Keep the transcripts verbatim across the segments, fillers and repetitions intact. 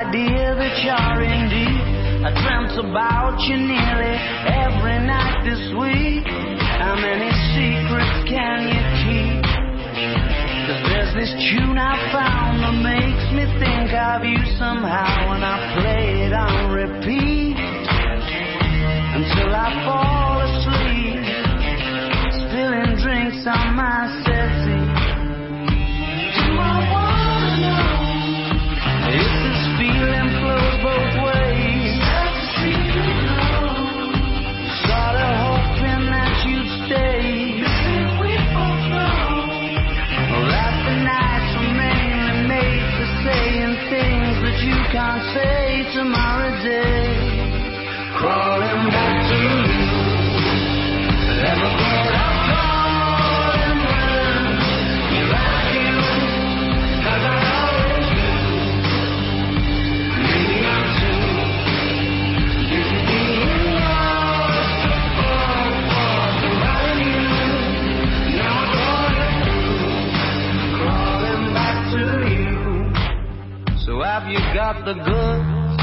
idea that you're in deep. I dreamt about you nearly every night this week. How many secrets can you keep? 'Cause there's this tune I found that makes me think of you somehow, and I play it on repeat until I fall asleep, spilling drinks on my settee. Do I wanna know if this feeling flows both ways? Sorta hoping that you'd stay. We both know that the nights were mainly made for saying things that you can't say tomorrow day. Crawling back to you, never thought I'd fall in love. You like you, 'cause I always do. Maybe I'm too busy being lost to fall for somebody new. Now I'm going through, crawling back to you. So have you got the goods?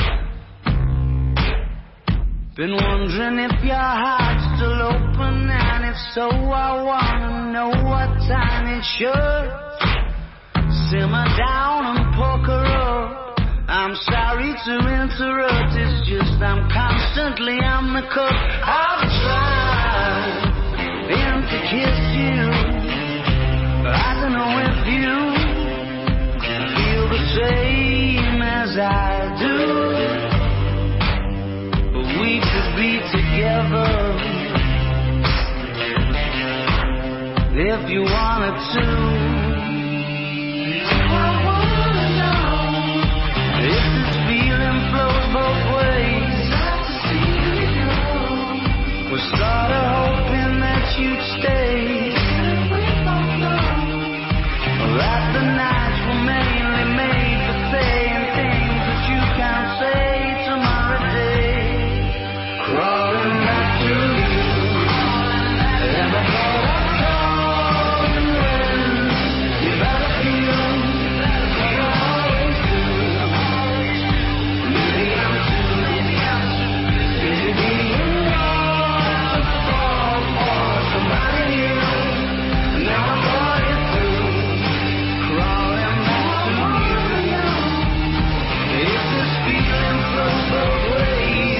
Been wondering if your heart's still open, and if so, I wanna know what time it should simmer down and poker up. I'm sorry to interrupt, it's just I'm constantly on the cuff. I've tried been to kiss you, but I don't know if you feel the same as I do. We could be together if you wanted to. I wanna know if this feeling flows both ways. We're sorta hoping that you'd stay. That the nights were mainly made for saying things that you can't say tomorrow day. Crawling back to you, never thought I'd fall in love. You better feel, like I always do. Maybe I'm too busy being lost to fall for somebody new. Now I'm going through, crawling back to you. If this feeling flows both ways,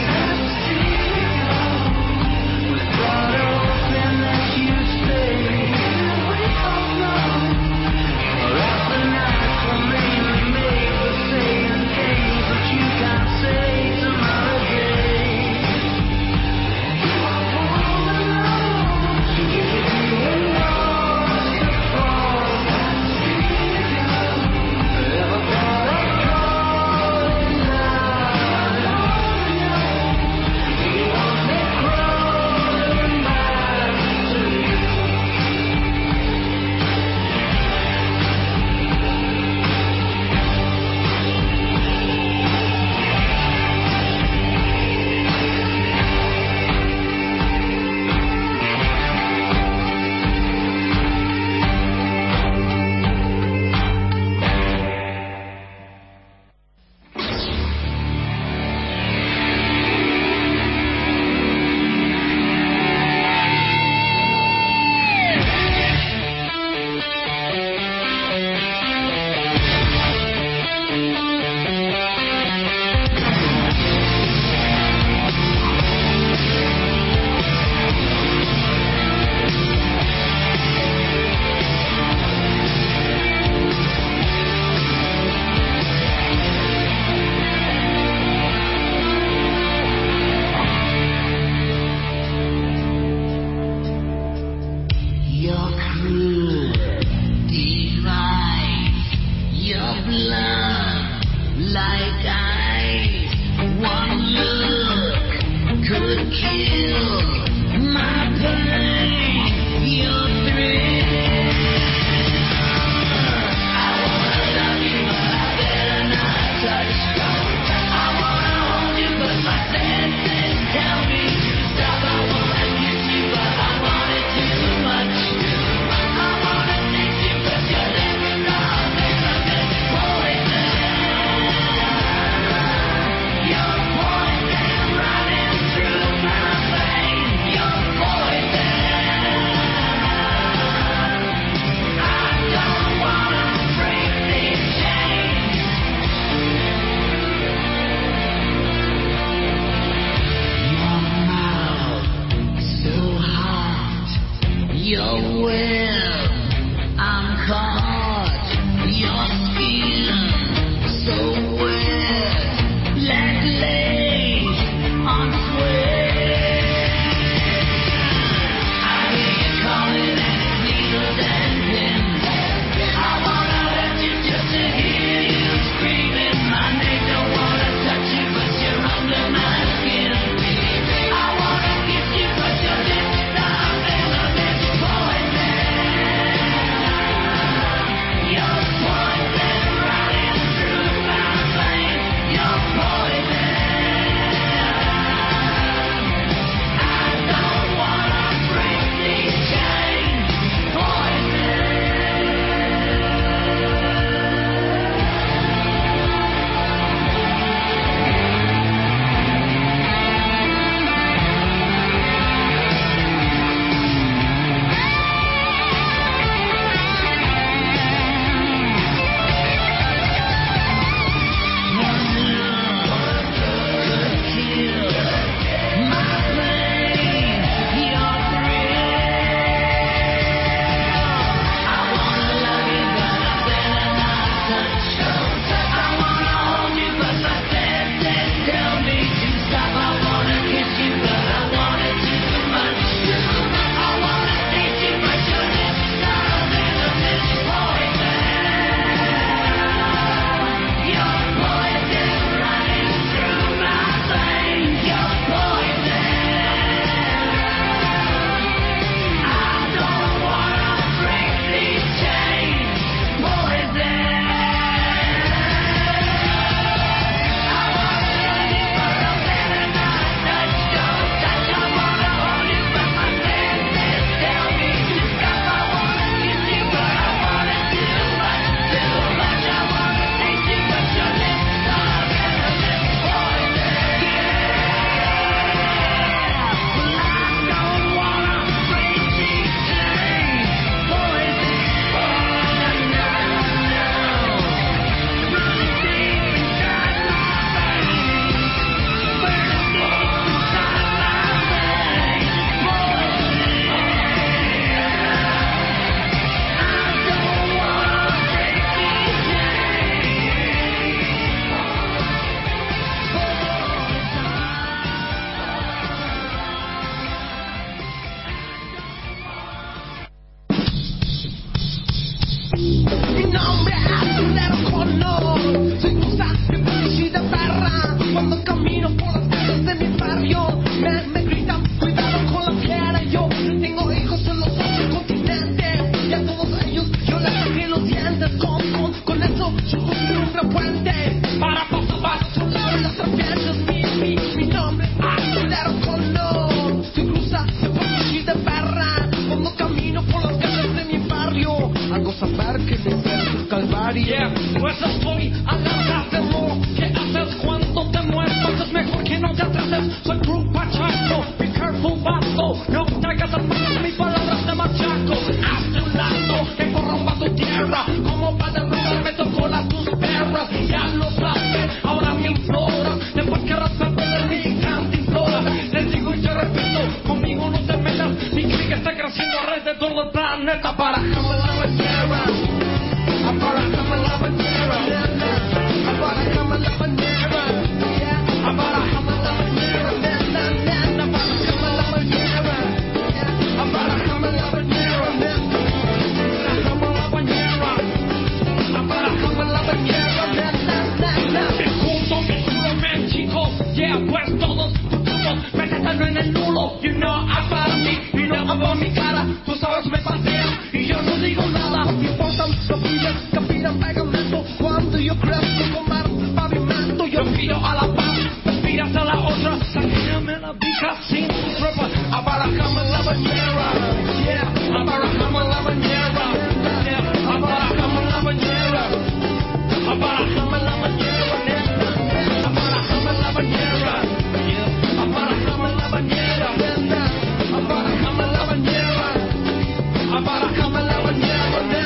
party. Yeah, pues estoy a la de lo que haces cuando te mueres. Es mejor que no te atrases. Soy True Pachaco, be careful, vato. No traigas al paso mis palabras de machaco. Hazte un lado que corrompa tu tierra. Como para derrotar me tocó las tus perras. Ya lo sabes, ahora me imploras. Después querrás perder mi cantimplora. Les digo y te repito, conmigo no te metas. Mi clique está creciendo alrededor del planeta. Para jamás la bandera. Para jamás la bandera. Para jamás la bandera. Para jamás la bandera. Para jamás la bandera. Para jamás la bandera. Jamás la bandera. Para jamás la bandera. Me junto, me juro, me chico. Yeah, pues todos, todos, métetelo en el nulo. You know about me, you know about mi cara. Tú sabes, me paseas y yo no digo nada. No importan los pillas que pidan pegamento. Cuando yo crezco con manos del pavimento, Yo pido a la paz, respiras a la otra. Sáquenme la vija sin tu ropa. abarajame la bañera. Yeah, abarajame la bañera. Yeah, abarajame la bañera. Abarajame la bañera. Abarajame la bañera. Yeah, abarajame la bañera. Abarajame la bañera. Abarajame la bañera.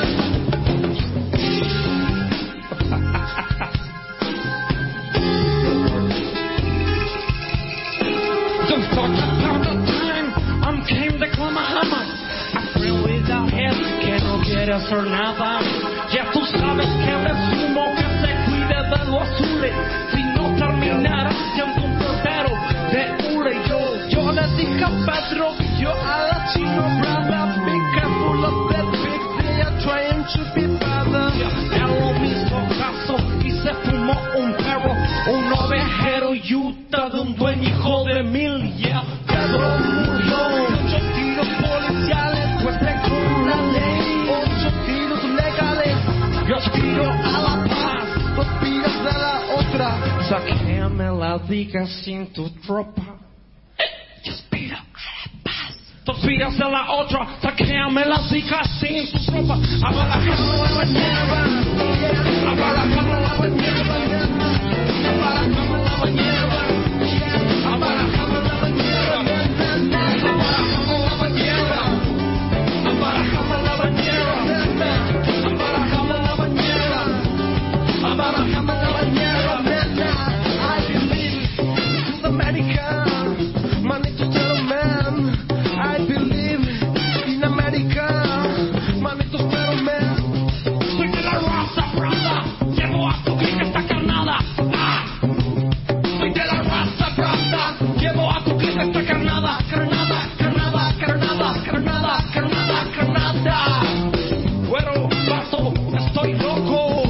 Don't talk about the time I'm came de Clamahama. A friend without head que no quiere hacer nada. Ya tú sabes que resumo que se cuide de lo azul. Si no terminara siendo un portero de hule. Yo, Yo le dije a Pedro, yo a la chino brother, be careful of that big they are trying to be better. ya lo mismo caso y se fumó un perro, un ovejero yuta de un buen hijo de mil. Yeah, Pedro murió, ocho tiros policiales, pues con la ley, ocho tiros legales. yo aspiro a la paz. Dos piras de la otra. Sáqueme la diga sin tu tropa. Yo aspiro a la paz. Tú aspiras a la otra. Sáqueme la diga sin tu tropa. Abarajame la bañera. Abarajame la bañera. Abarajame la bañera. Abarajame la bañera. Abarajame la bañera. Abarajame la bañera. Abarajame la bañera. Abarajame la bañera. I believe in America, manito gentleman. I believe in America, manitos gentleman. Soy de la raza brava, llevo a tu clique esta carnada. Ah. Soy de la raza brava, llevo a tu clique esta carnada. Carnada, carnada, carnada, carnada, carnada, carnada. Güero, vato, estoy loco.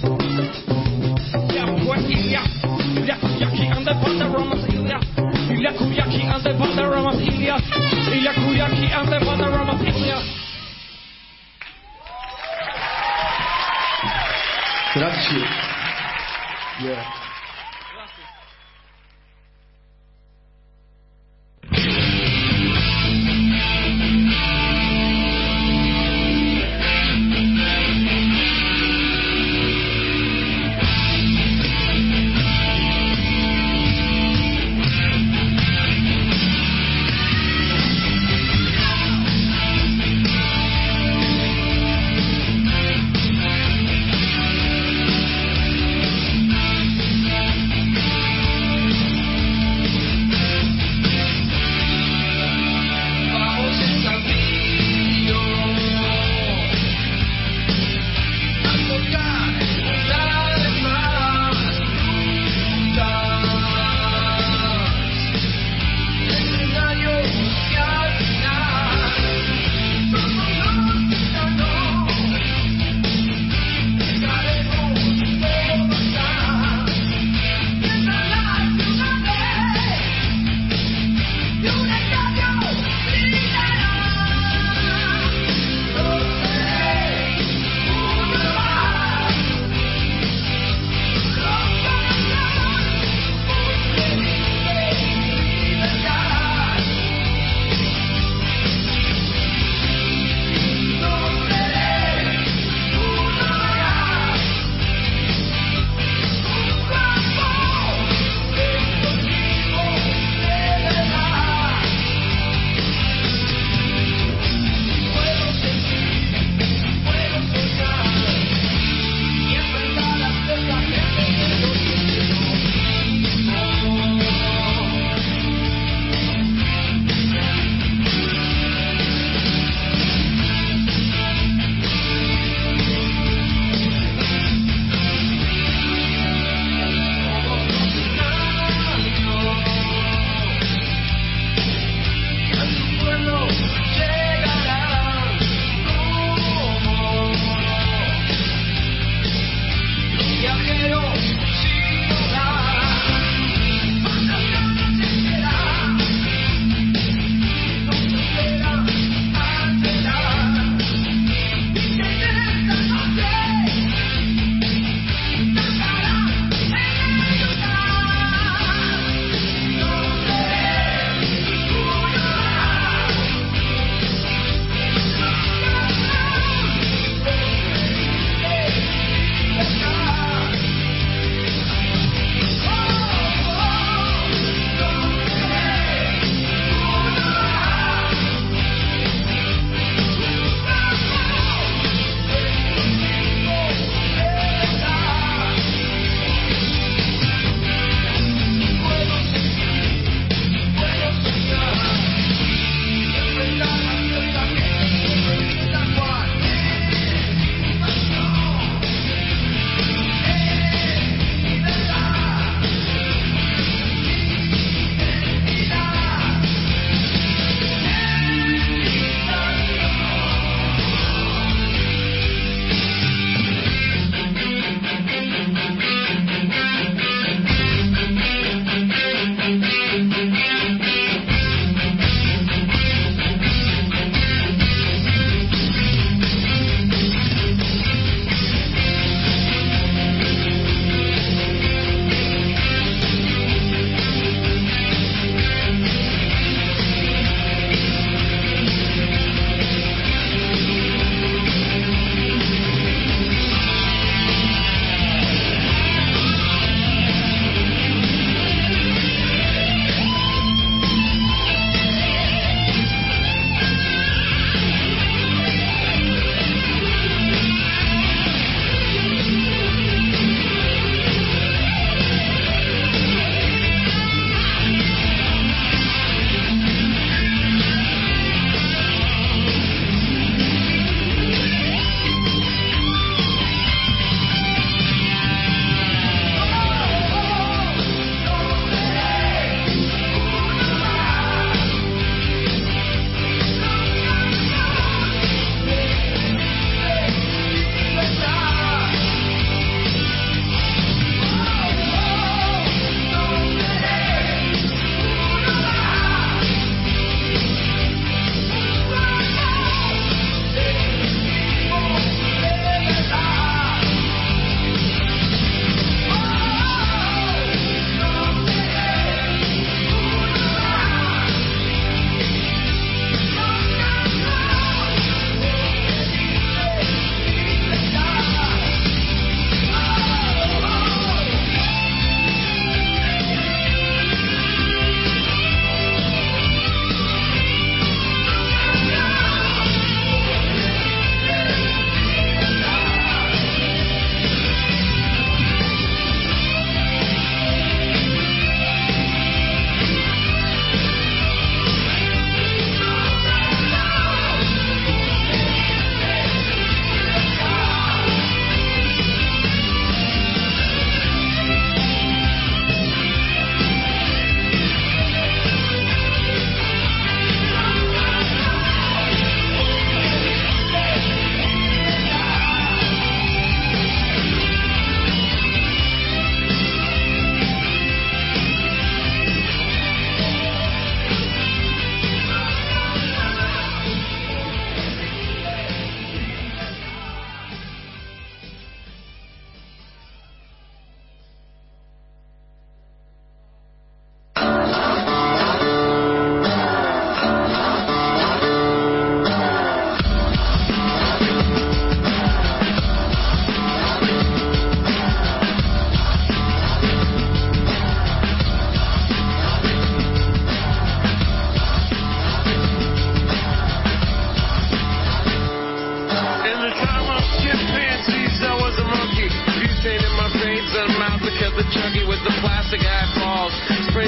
Ya pues, Ilya, Ilya Kuyaki and the Valderramas, Ilya. Ilya Kuyaki and the Valderramas, Ilya. Ilya Kuyaki and the Valderramas, Ilya. Grazie. Yeah.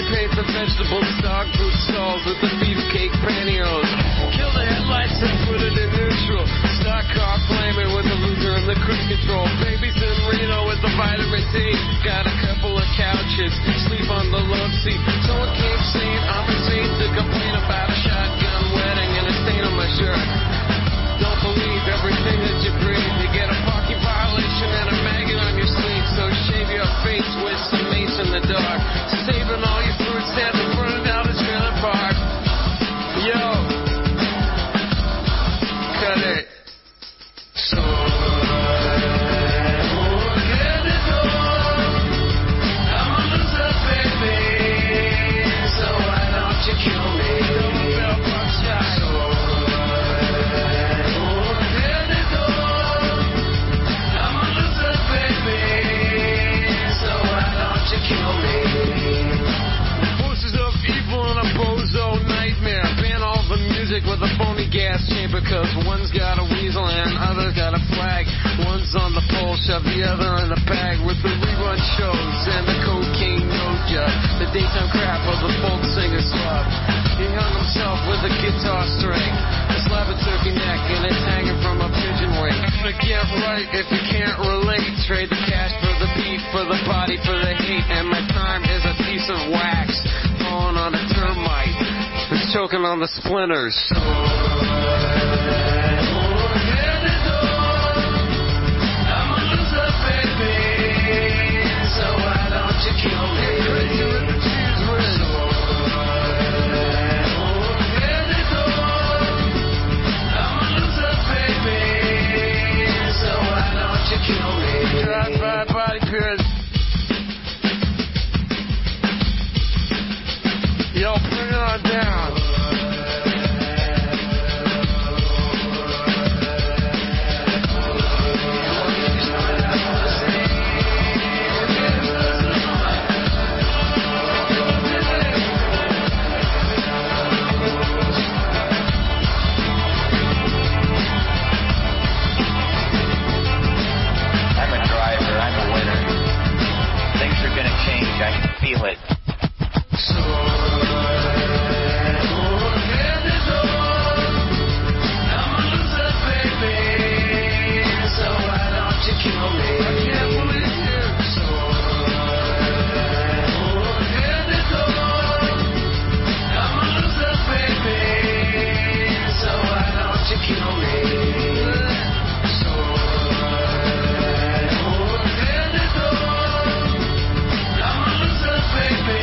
paint the vegetables, dog food stalls with the beefcake pantyhose. Kill the headlights and put it in neutral. Stock car flaming with the Luger and the cruise control. Babies in Reno with the vitamin D. Got a couple of couches, sleep on the love seat. Someone came saying I'm insane to complain about a shotgun wedding and a stain on my shirt. Don't believe everything that you breathe. You get a parking violation and a maggot on your sleeve. So shave your face with some mace in the dark. Saving all your fruits and burn down the trailer park. Yo, cut it. So with a phony gas chamber, cause one's got a weasel and other's got a flag. One's on the pole, shove the other in the bag with the rerun shows and the cocaine noja, the daytime crap of the folk singer slub. He hung himself with a guitar string, a slab of turkey neck, and it's hanging from a pigeon wing. Get right if you can't relate. Trade the cash for the beef, for the body, for the hate, and my time is a piece of wax falling on a termite. It's choking on the splinters. So drive-by body pierce. Yo, bring it on down. I can feel it. Baby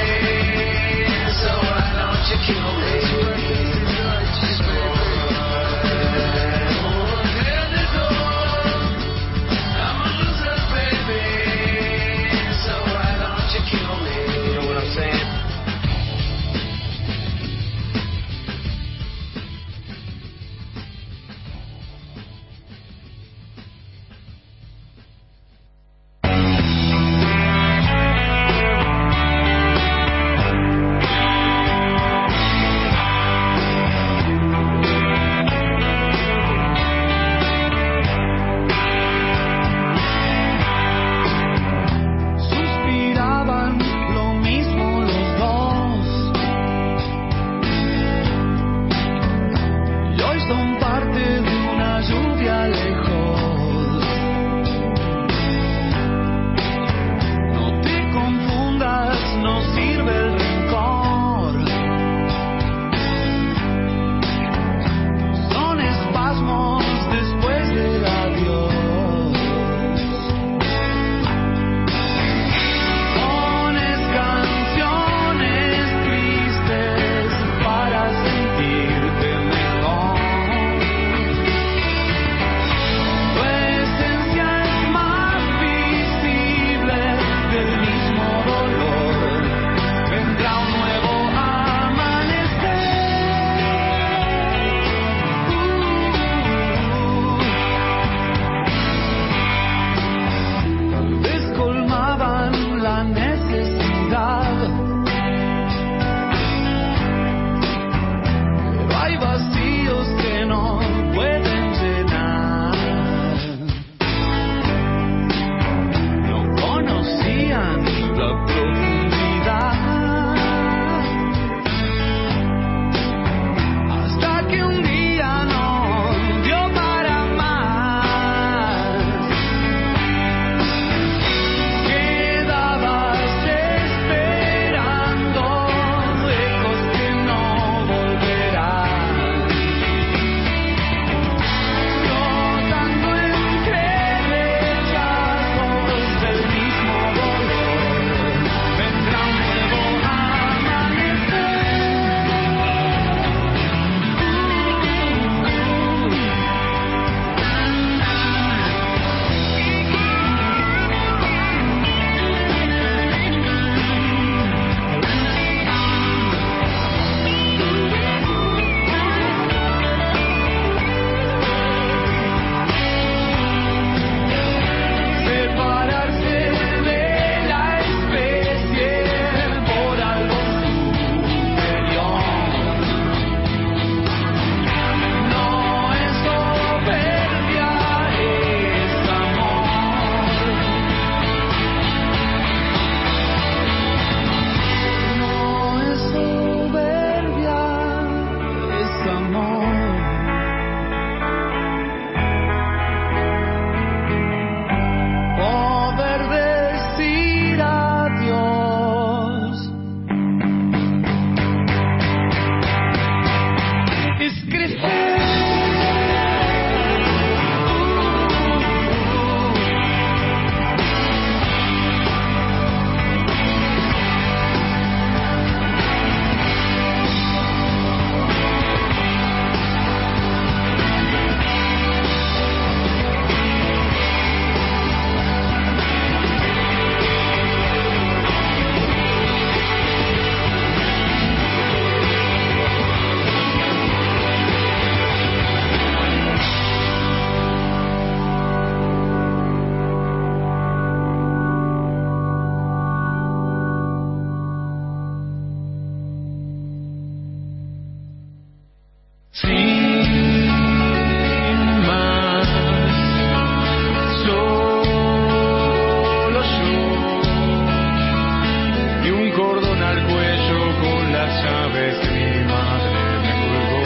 al cuello con las llaves que mi madre me colgó.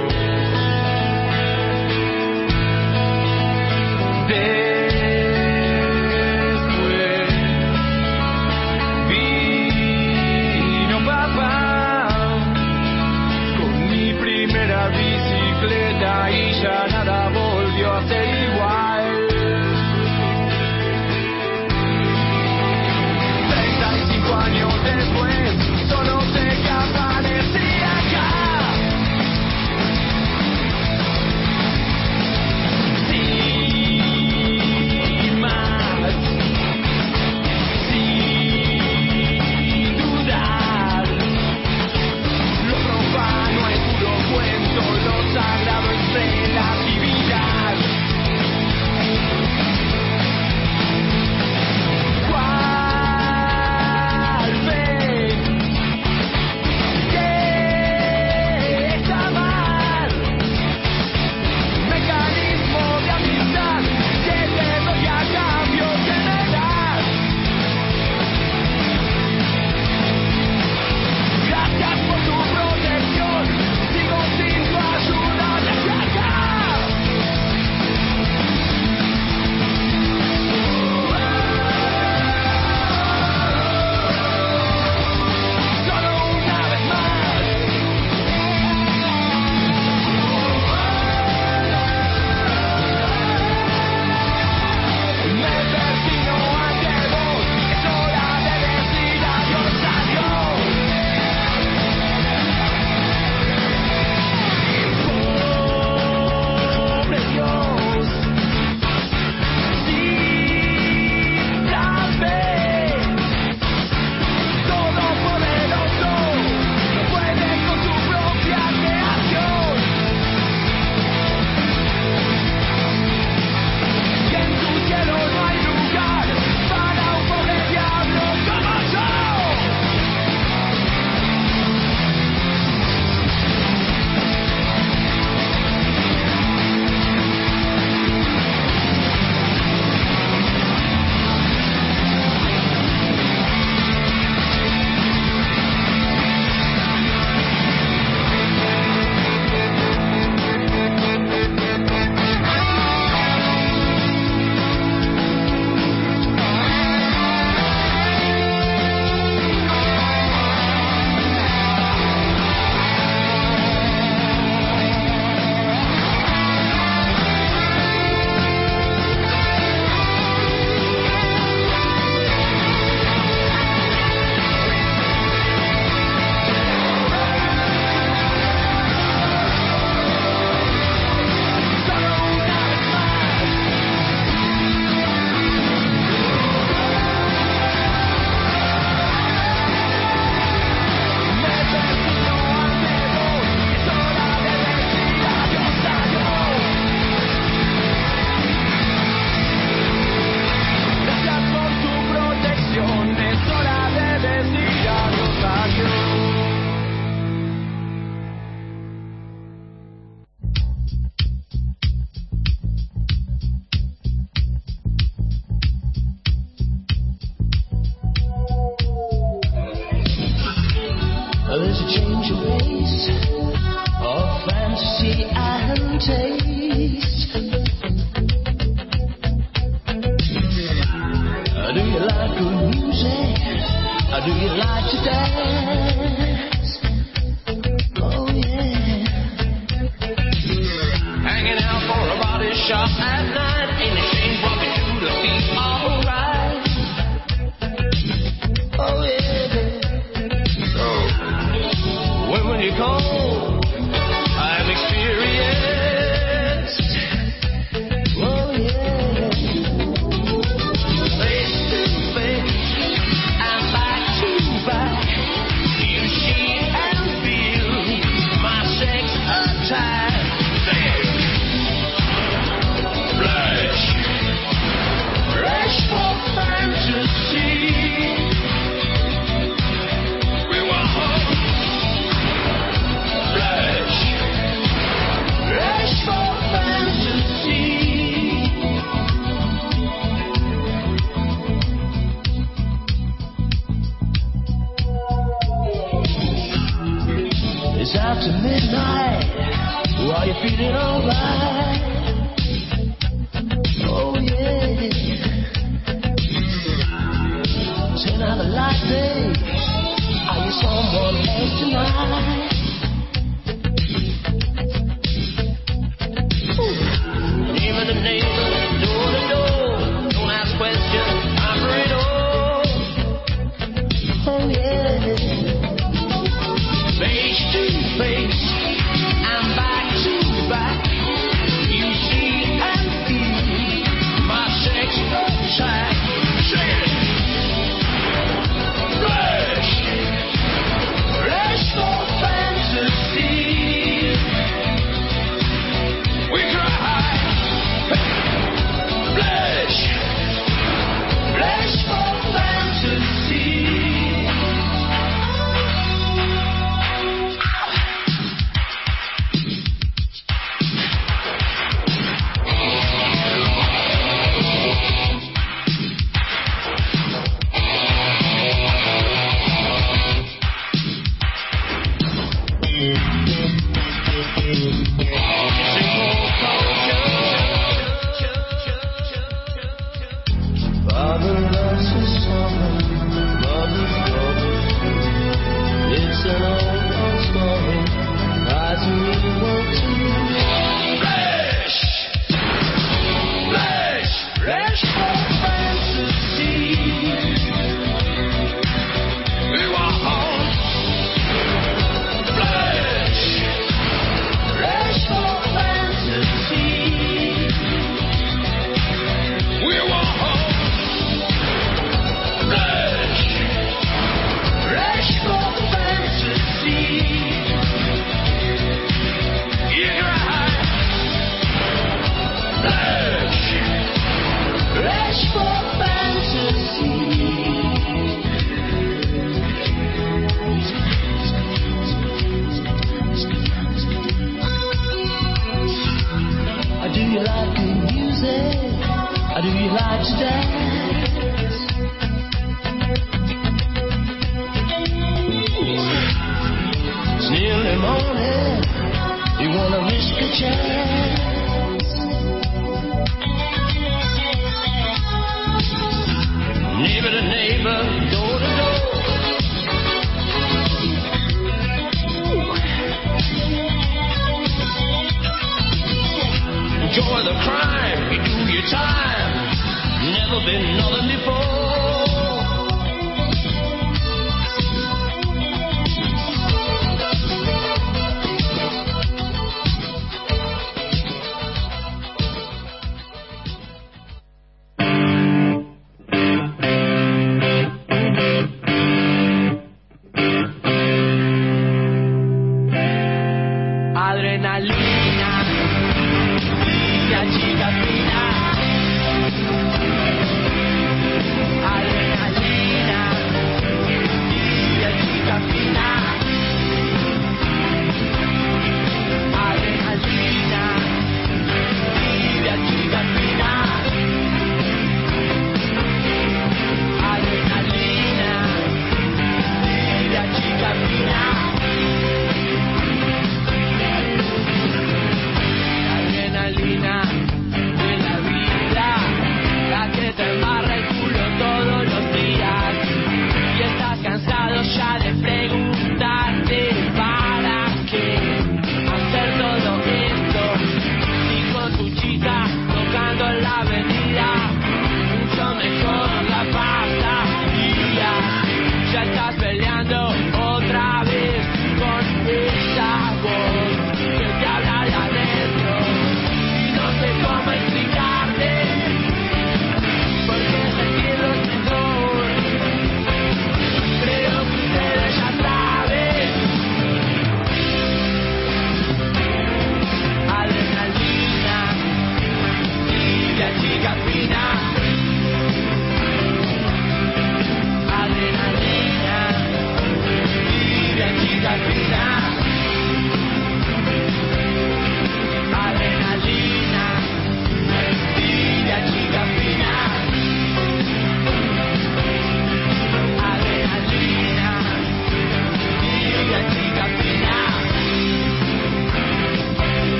Después vino papá con mi primera bicicleta y ya nada volvió a ser igual. Años después, solo sé que aparecí acá. Sin más, sin dudar. Lo profano es puro cuento, lo sagrado es relatividad. There's a change of pace, of fantasy and taste. Do you like good music? Do you like to dance? Oh yeah. Hanging out for a body shop at night, ain't ashamed what we do to feel alright. Oh yeah. When you call, I'm experienced. Oh yeah. Face to face and back to back. after midnight, while you're feeling alright. Oh yeah. Turn out the light, babe. Are you someone else tonight? Neighbor to neighbor, door to door. Don't ask questions, I'm right on. Oh yeah. Face to face, I'm back to back. You see and feel my sex attack. Sing it. Flesh, flesh for fantasy. We cry. Flesh, flesh for fantasy. Father loves his son, mother's daughter. It's an old, old story. Eyes and me want to. Flesh, flesh, flesh for fantasy. We want flesh, flesh for fantasy. We want flesh, flesh for fantasy. Yeah, right. Flesh, flesh for fantasy. Do you like good music? Or do you like to dance? It's nearly morning. You wanna risk a chance? Neighbor to neighbor, door to door. Enjoy the crime, you do your time. Never been nothing before.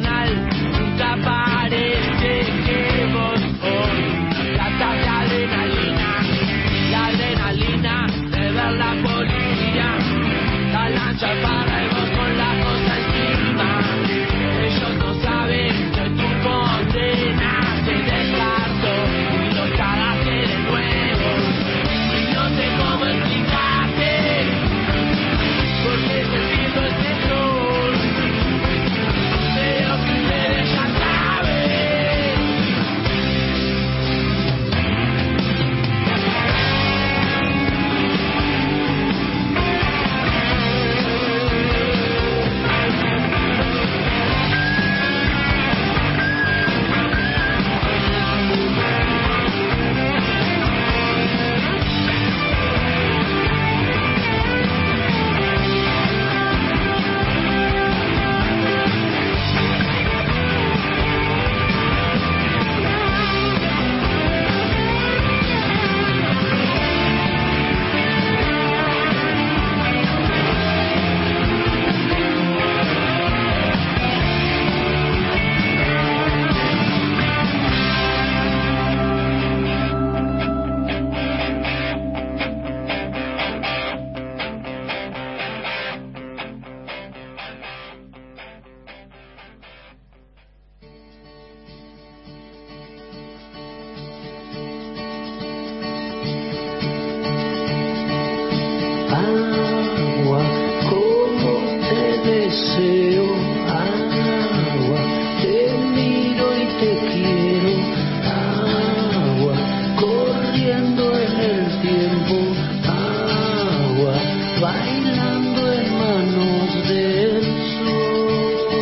final nunca parece que vos hoy tratas de adrenalina, la adrenalina de ver la policía, la lancha para y vos con la cosa encima. Ellos no saben que tu condena te descartó y lo cagaste de nuevo. Y no sé cómo explicarte por qué te siento este sol, pero que ustedes ya saben. Agua, como te deseo, agua, te miro y te quiero, agua, corriendo en el tiempo, agua, bailando en manos del sol,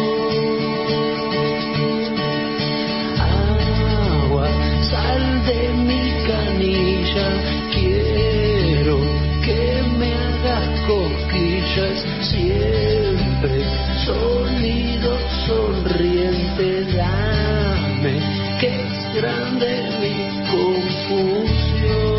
agua, sal de mi canilla, quiero que me hagas cosquillas siempre, sonido sonriente, dame que es grande mi confusión.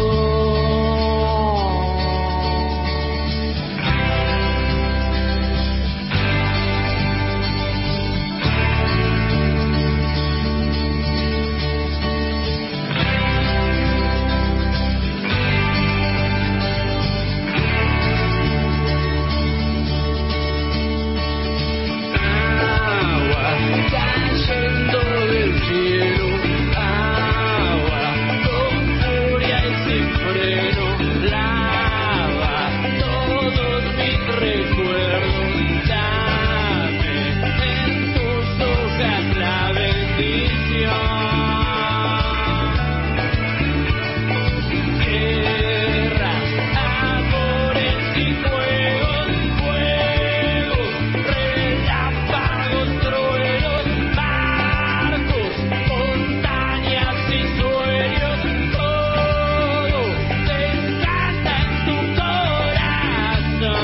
Cayendo del cielo, agua, con furia y sin freno, lava todos mis recuerdos, dame en tus hojas la bendición. Guerras, amores y fuegos, fuegos, relámpagos, truenos, barcos, montañas y sueños, todo desata en tu corazón.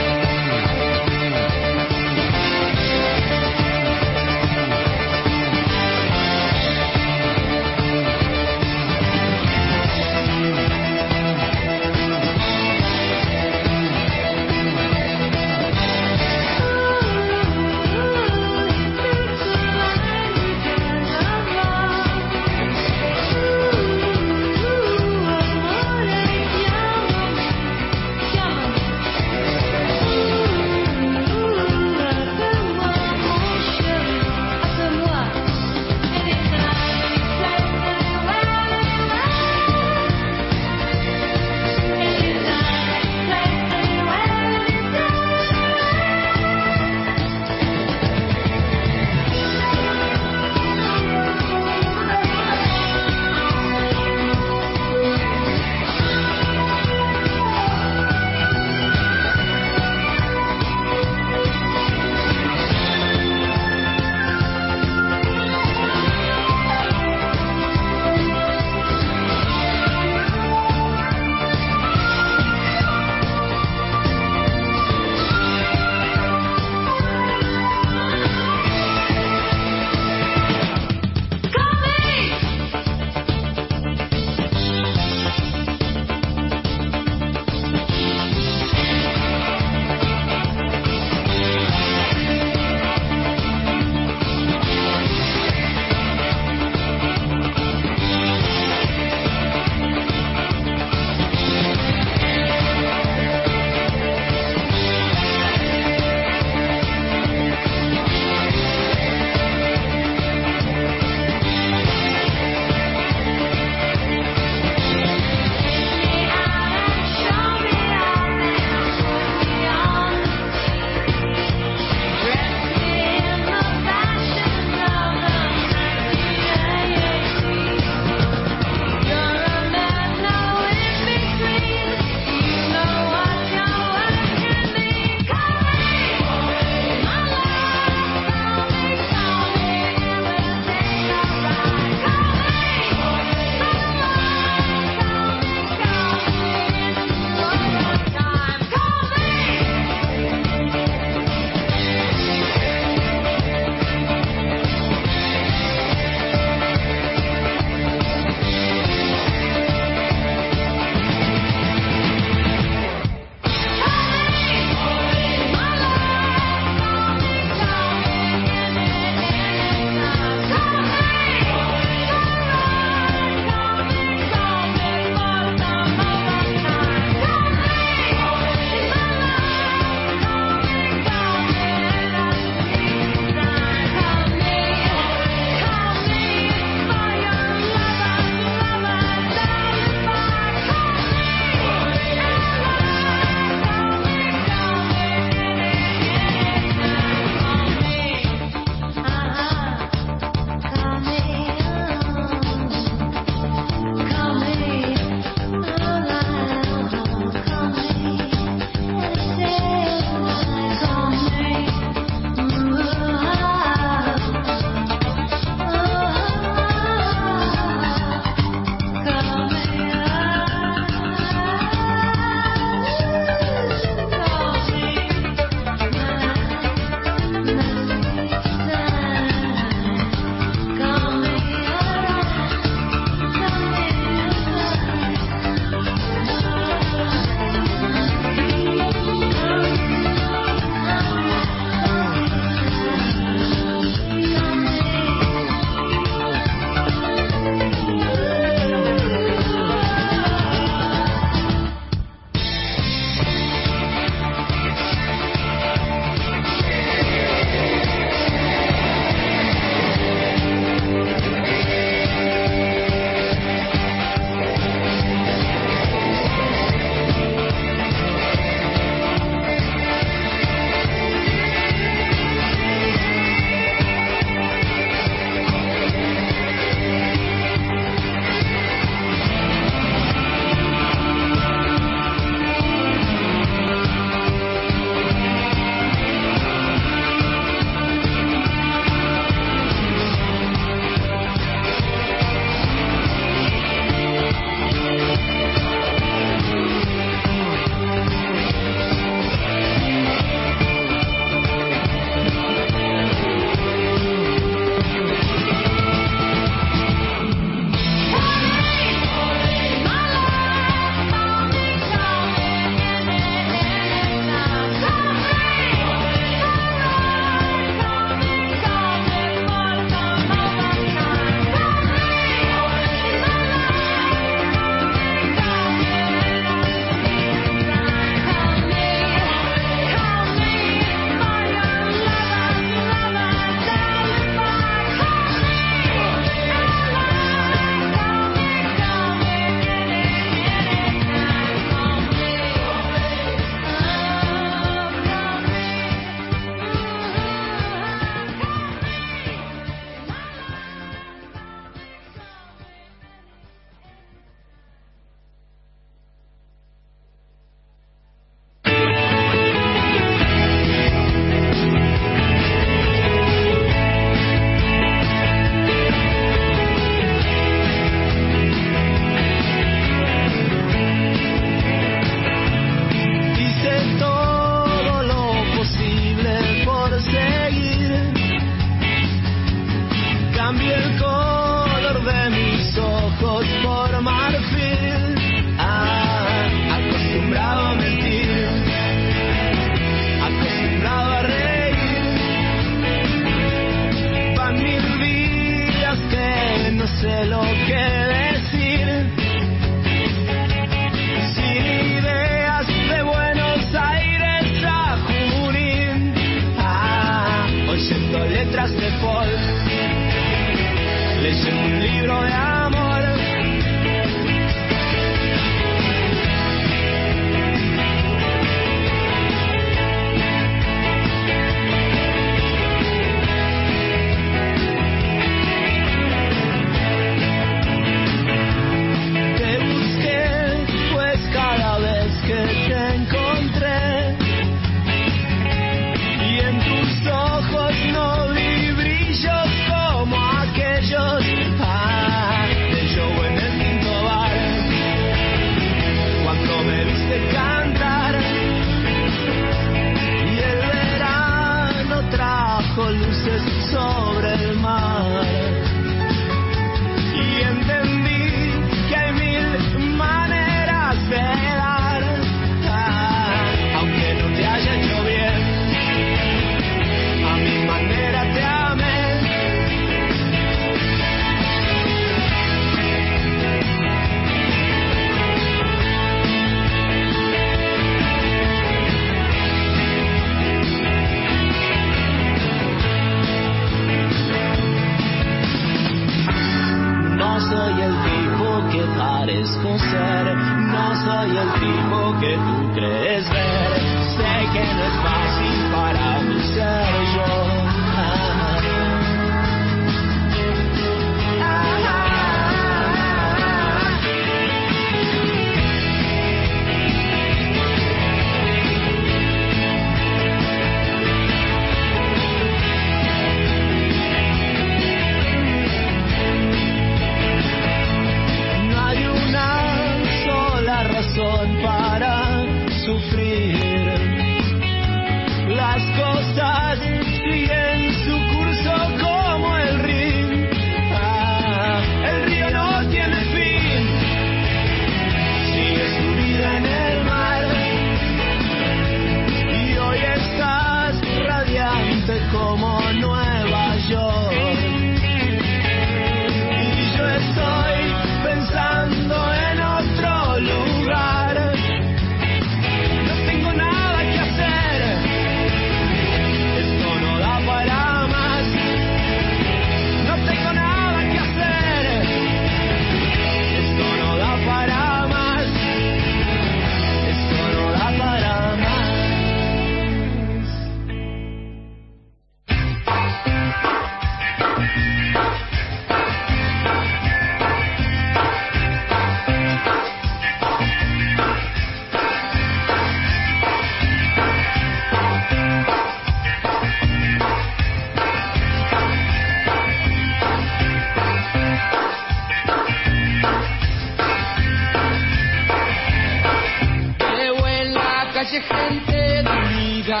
gente dormida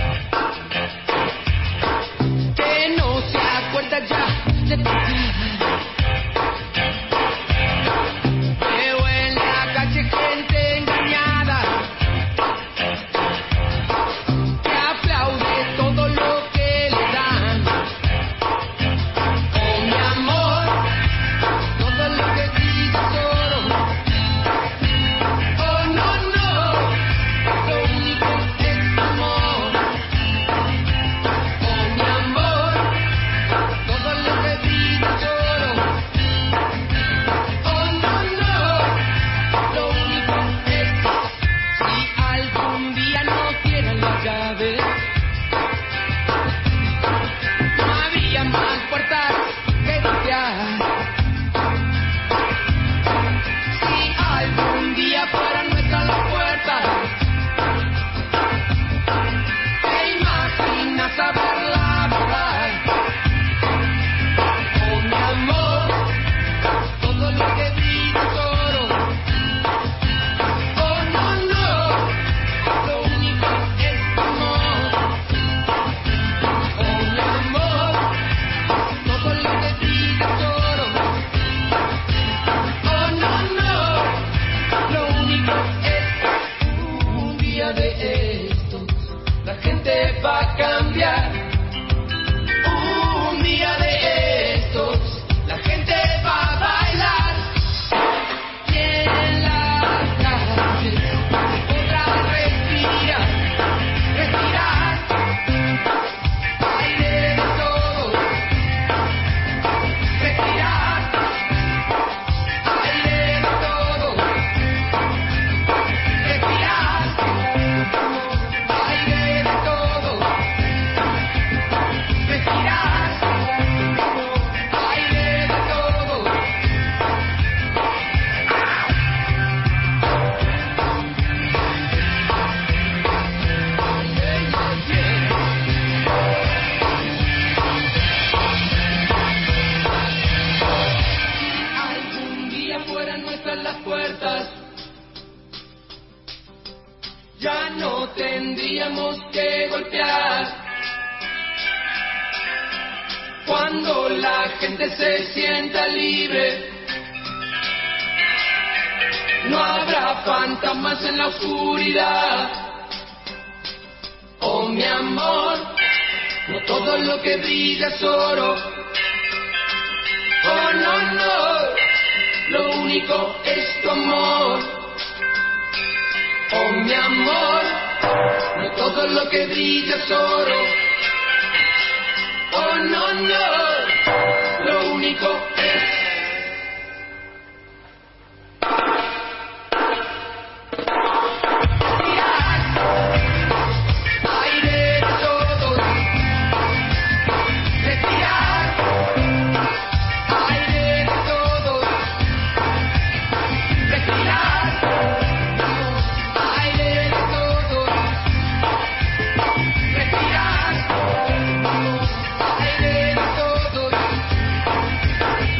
que no se acuerda ya de tu vida. Veo en la calle gente engañada que aplaude todo lo que le dan. Oh, mi amor, todo lo que brilla es oro. Oh, no, no, lo único es tu amor. Oh, mi amor, todo lo que brilla es oro. Oh, no, no, lo único es si algún día no tienen la llave, no habría más puertas que golpear. Si algún día fueran nuestras las puertas, ¿te imaginas saber la verdad? Oh, mi amor, todo lo que brilla es oro. Oh, no, no, lo único es tu amor. Oh, mi amor, todo lo que brilla es oro. Oh, no, no, lo único es un día de estos, la gente va a cambiar. Un día de estos, la gente va a bailar. Y en las calles podrás respirar, respirar aire de todo, respirar aire de todo, respirar aire de todo, respirar aire de todo. Algún día fueran nuestras las puertas, ya no tendríamos que golpear. Cuando la gente se sienta libre, no habrá fantasmas en la oscuridad. Oh, mi amor, no todo lo que brilla es oro. Oh, no, no, lo único es tu amor. Oh, mi amor, no todo lo que brilla es oro. Oh, no, no, lo único es aire de todo, respirar aire de todo, respirar aire de todo, respirar aire de todo.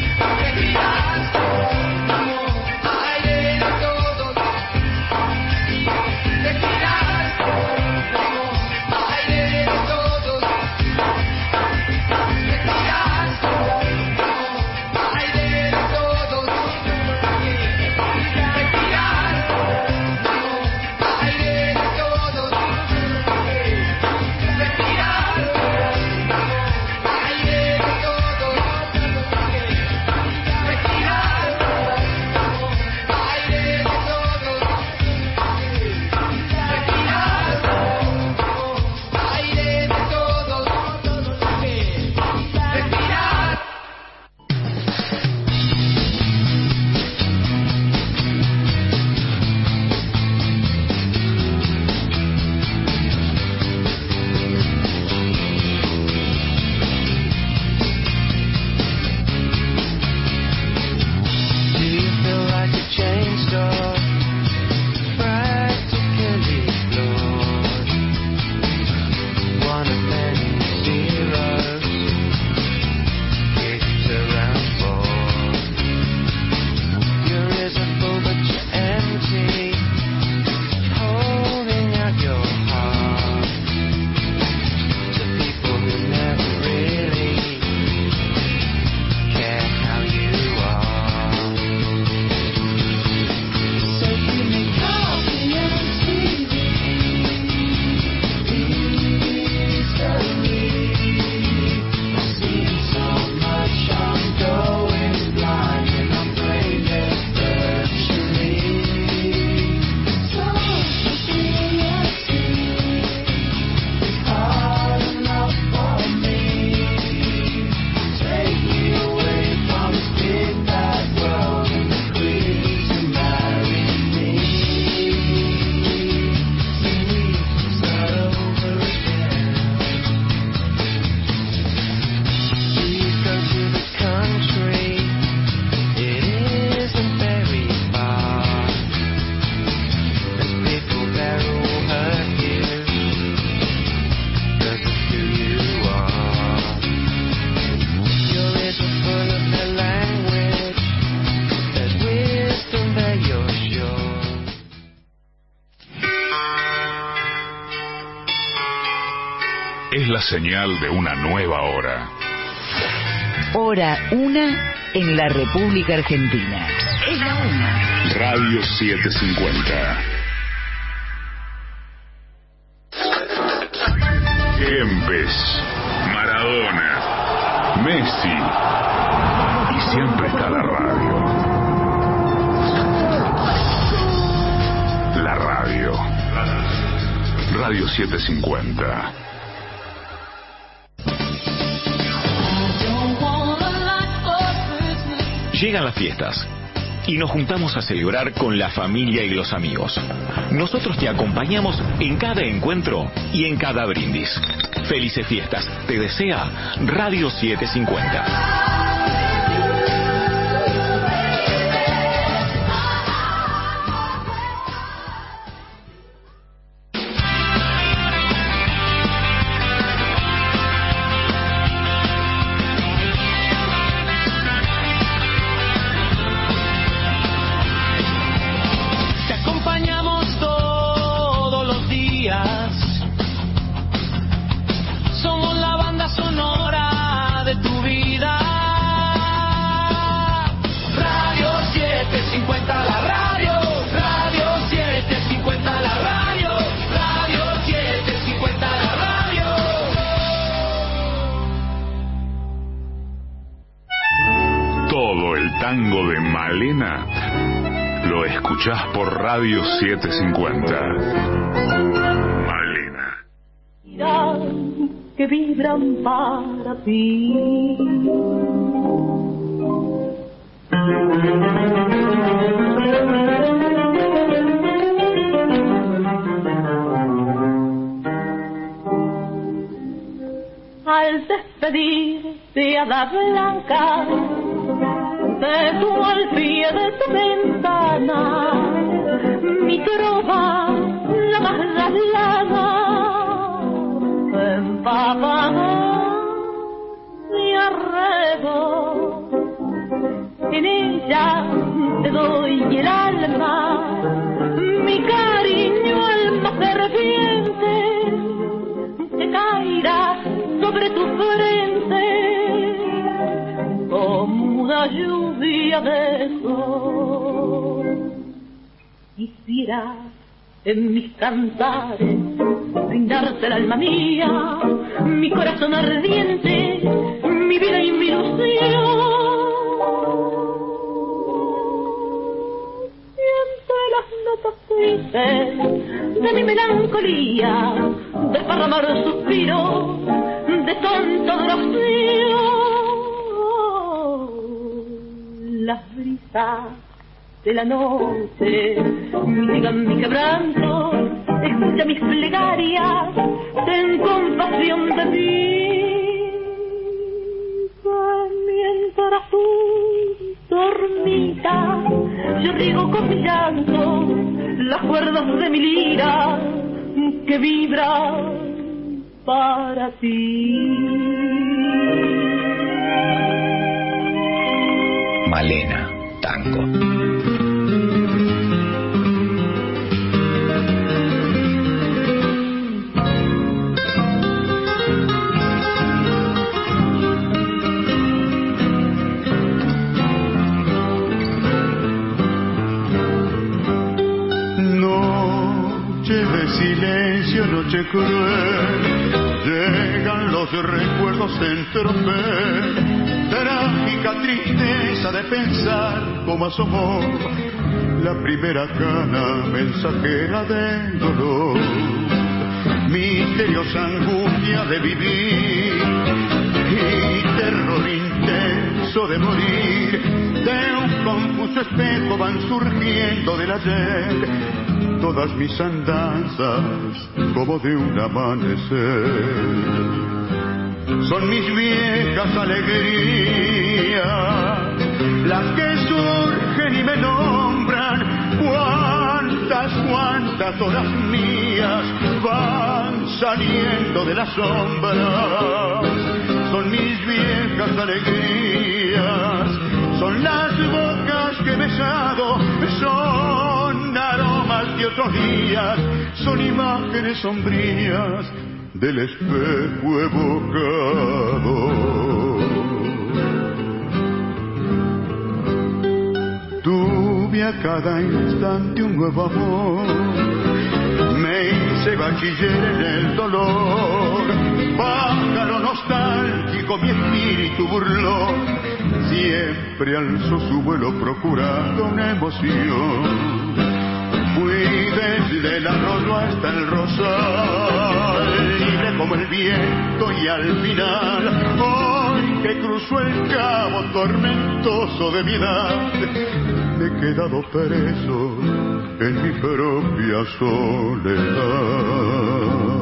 es la señal de una nueva hora. Hora una en la República Argentina. Es la una. Radio setecientos cincuenta. Kempes, Maradona, Messi. Y siempre está la radio. La radio. Radio setecientos cincuenta. Llegan las fiestas y nos juntamos a celebrar con la familia y los amigos. Nosotros te acompañamos en cada encuentro y en cada brindis. Felices fiestas, te desea Radio setecientos cincuenta. Tango de Malena lo escuchás por Radio setecientos cincuenta. Malena. Que vibran para ti. Al despedirte a la blanca de tu al pie de tu ventana, mi trova, la más laslada, empapa mi arrebo. En ella te doy el alma, mi cariño al más ferviente, que caerá sobre tu frente como una lluvia de sol. Quisiera en mis cantares brindarte el alma mía, mi corazón ardiente, mi vida y mi ilusión. Y entre las notas tristes de mi melancolía, desparramar suspiro de tonto rocío. Las brisas de la noche mitigan mi quebranto, escucha mis plegarias, ten compasión de mí. Mientras tú dormita, yo riego con mi llanto las cuerdas de mi lira que vibran para ti. Malena, tango. Noche de silencio, noche cruel, llegan los recuerdos en tropel. Trágica tristeza de pensar cómo asomó la primera cana mensajera del dolor. Misteriosa angustia de vivir y terror intenso de morir. De un confuso espejo van surgiendo del ayer todas mis andanzas como de un amanecer. Son mis viejas alegrías las que surgen y me nombran. Cuántas, cuántas horas mías van saliendo de las sombras. Son mis viejas alegrías, son las bocas que he besado, son aromas de otros días, son imágenes sombrías del espejo evocado. Tuve a cada instante un nuevo amor, me hice bachiller en el dolor, pájaro nostálgico mi espíritu burló, siempre alzó su vuelo procurando una emoción. Fui desde el arroyo hasta el rosal, libre como el viento y al final, hoy que cruzó el cabo tormentoso de mi edad, me he quedado preso en mi propia soledad.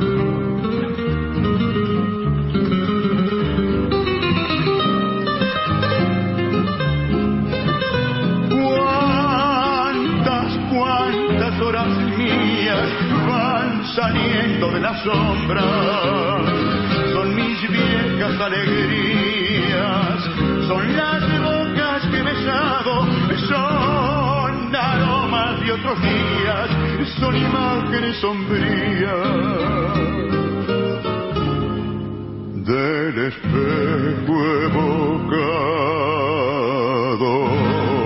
Horas mías van saliendo de la sombra, son mis viejas alegrías, son las bocas que he besado, son aromas de otros días, son imágenes sombrías del espejo evocado.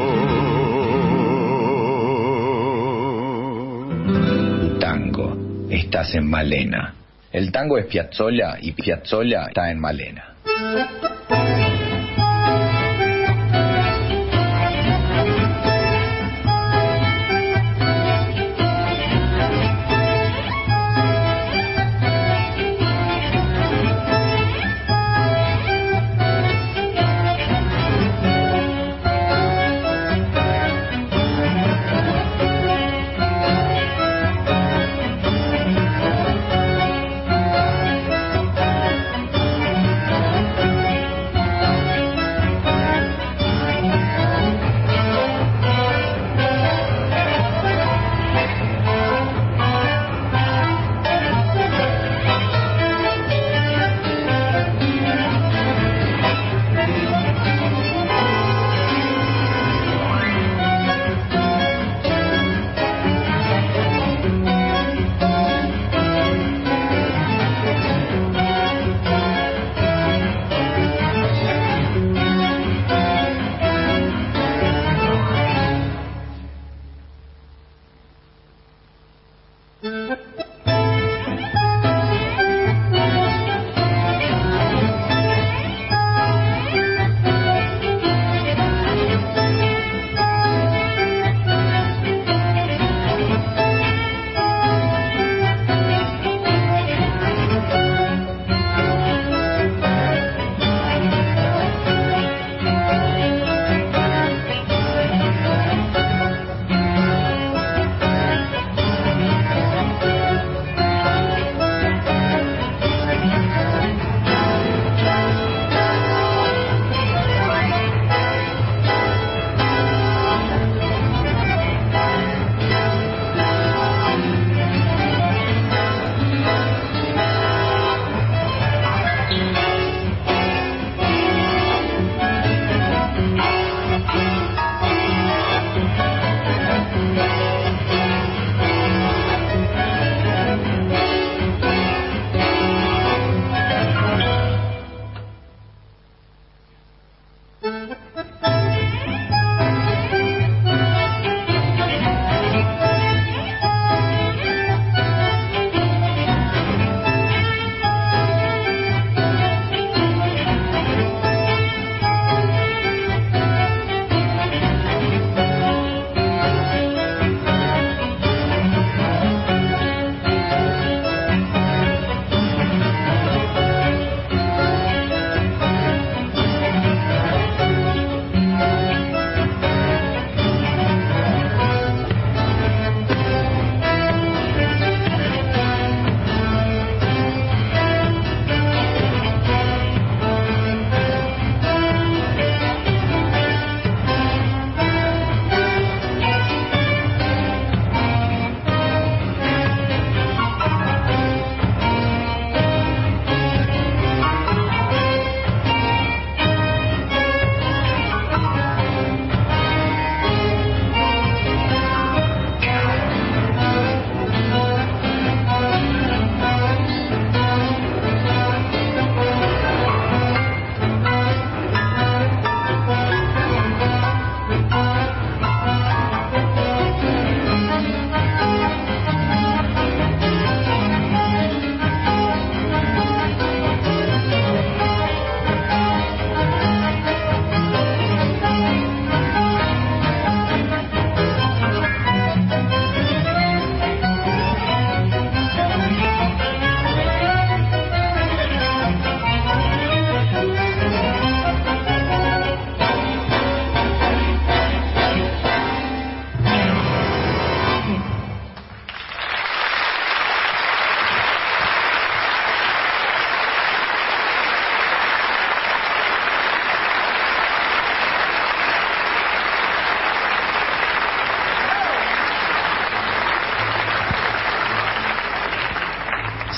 Estás en Malena. El tango es Piazzolla y Piazzolla está en Malena.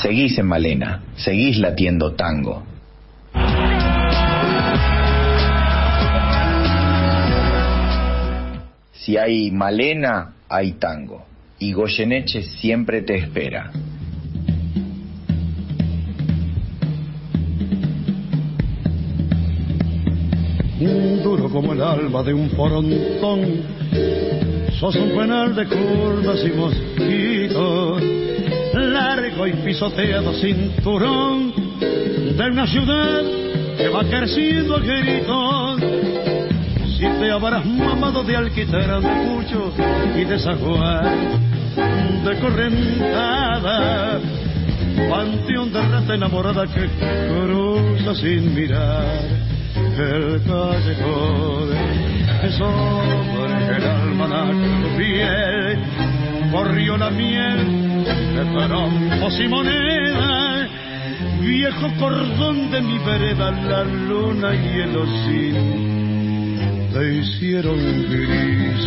Seguís en Malena, seguís latiendo tango. Si hay Malena, hay tango. Y Goyeneche siempre te espera. Duro como el alma de un frontón, sos un penal de curvas y mosquitos, largo y pisoteado cinturón de una ciudad que va creciendo a gritos. Si te habrás mamado de alquitrán, de pucho y de zaguán, de correntada, panteón de rata enamorada que cruza sin mirar el callejón. Sobre el almanaque de tu piel corrió la miel de trompos y monedas, viejo cordón de mi vereda, la luna y el osín te hicieron gris.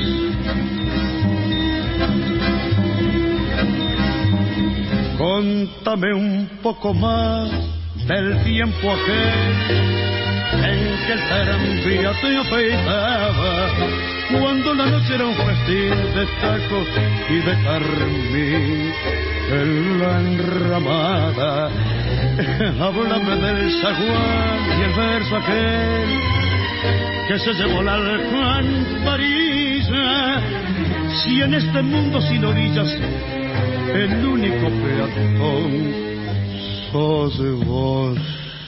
Contame un poco más del tiempo aquel en que el tranvía te afeitaba, cuando la noche era un festín de taco y de carmín en la enramada. Háblame del zaguán y el verso aquel que se llevó la alcantarilla. Si en este mundo sin orillas el único peatón sos de vos.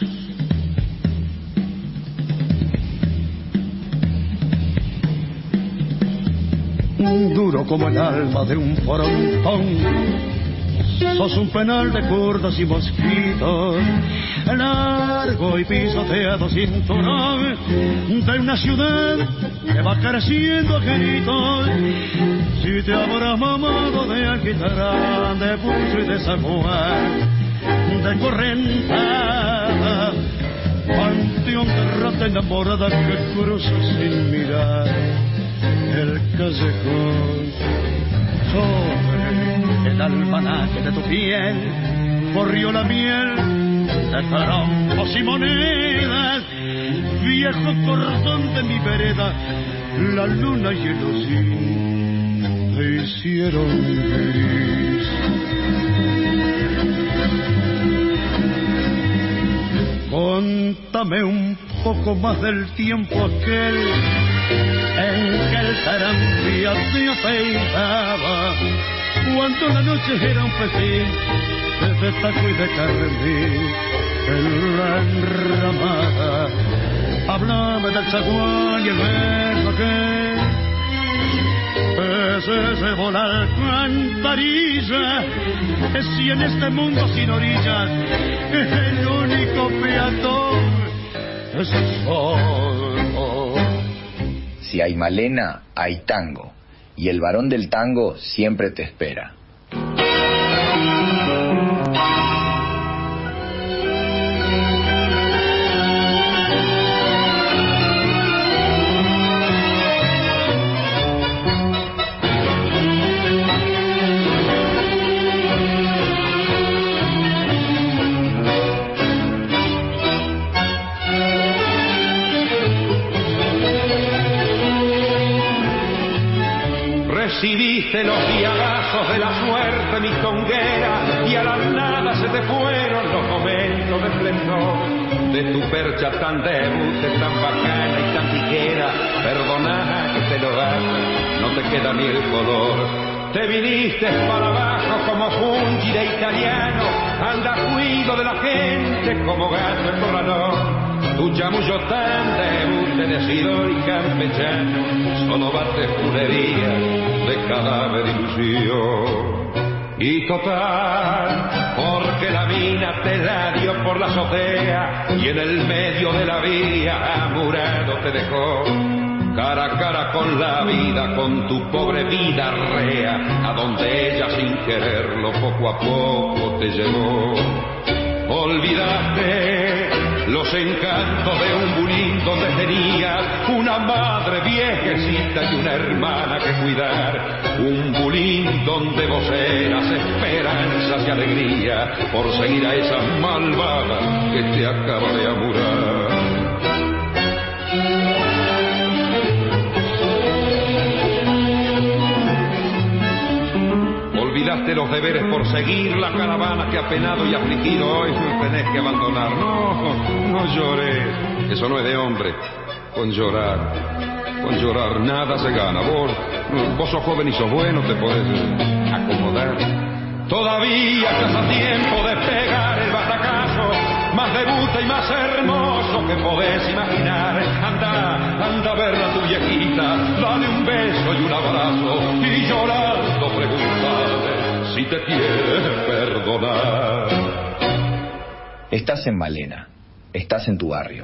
Duro como el alma de un frontón, sos un penal de curdas y mosquitos, largo y pisoteado cinturón de una ciudad que va creciendo a gritos. Si te habrás mamado de alquitrán, de pucho y de zaguán, de correntada, panteón de rata enamorada que cruza sin mirar el callejón. Sobre el almanaque de tu piel corrió la miel de trompos y monedas, viejo cordón de mi vereda, la luna y el osín te hicieron gris. Contame un poco más del tiempo aquel en que el tranvía te afeitaba, cuando la noche era un festín de taco y de carmín en la enramada. Háblame del zaguán y el verso que se llevó la alcantarilla. Si en este mundo sin orillas el único peatón es solo. Si hay Malena, hay tango. Y el varón del tango siempre te espera. Recibiste los diabazos de la suerte, mi conguera, y a la nada se te fueron los momentos de esplendor de tu percha tan debute, tan bacana y tan ligera. Perdona que te lo haga, no te queda ni el color. Te viniste para abajo como fungi de italiano, anda cuido de la gente como gato en corralón. Tu chamullo tan debute de sidor y campechano, solo bate funería de cadáver ilusión. Y total, porque la mina te la dio por la azotea y en el medio de la vía amurado te dejó. Cara a cara con la vida, con tu pobre vida rea, a donde ella sin quererlo poco a poco te llevó. Olvidaste los encantos de un bulín donde tenías una madre viejecita y una hermana que cuidar. Un bulín donde vos eras esperanzas y alegría por seguir a esa malvada que te acaba de amurar. Olvidaste los deberes por seguir la caravana que apenado y afligido hoy tenés que abandonar. No, no llores, eso no es de hombre. Con llorar, con llorar nada se gana. Vos, vos sos joven y sos bueno, te podés acomodar. Todavía estás a tiempo de pegar el batacazo más debuta y más hermoso que podés imaginar. Anda, anda a ver a tu viejita, dale un beso y un abrazo y llorando pregúntale si te quiere perdonar. Estás en Malena, estás en tu barrio.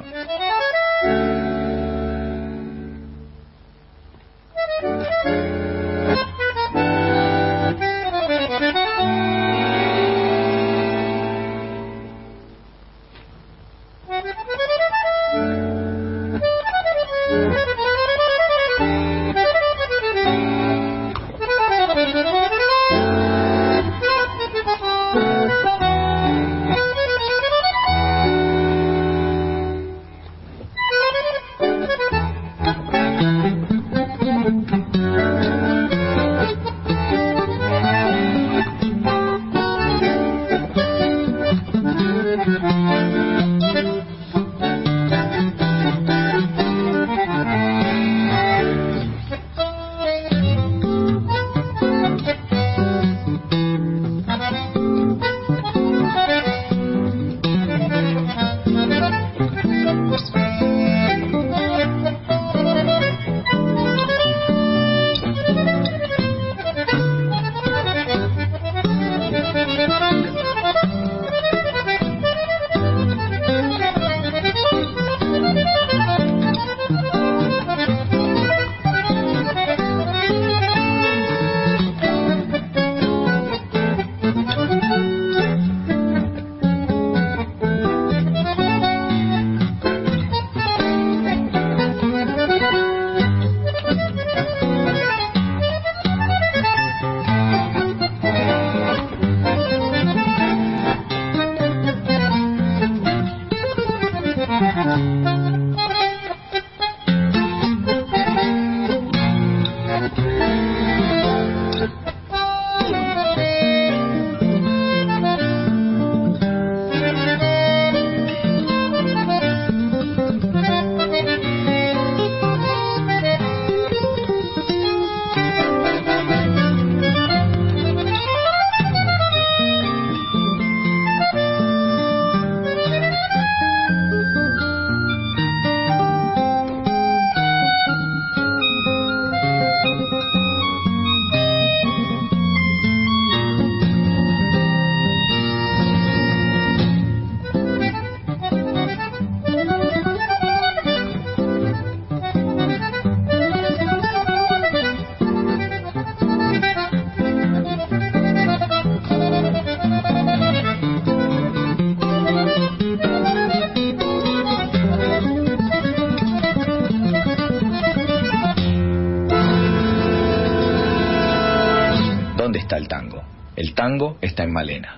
¿Dónde está el tango? El tango está en Malena.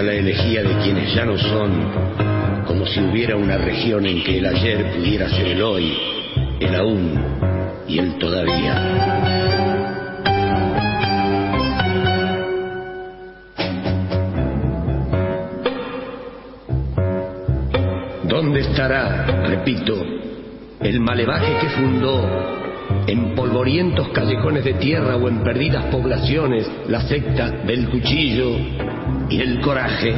a la elegía de quienes ya no son, como si hubiera una región en que el ayer pudiera ser el hoy, el aún y el todavía. ¿Dónde estará, repito, el malevaje que fundó en polvorientos callejones de tierra o en perdidas poblaciones la secta del cuchillo y el coraje?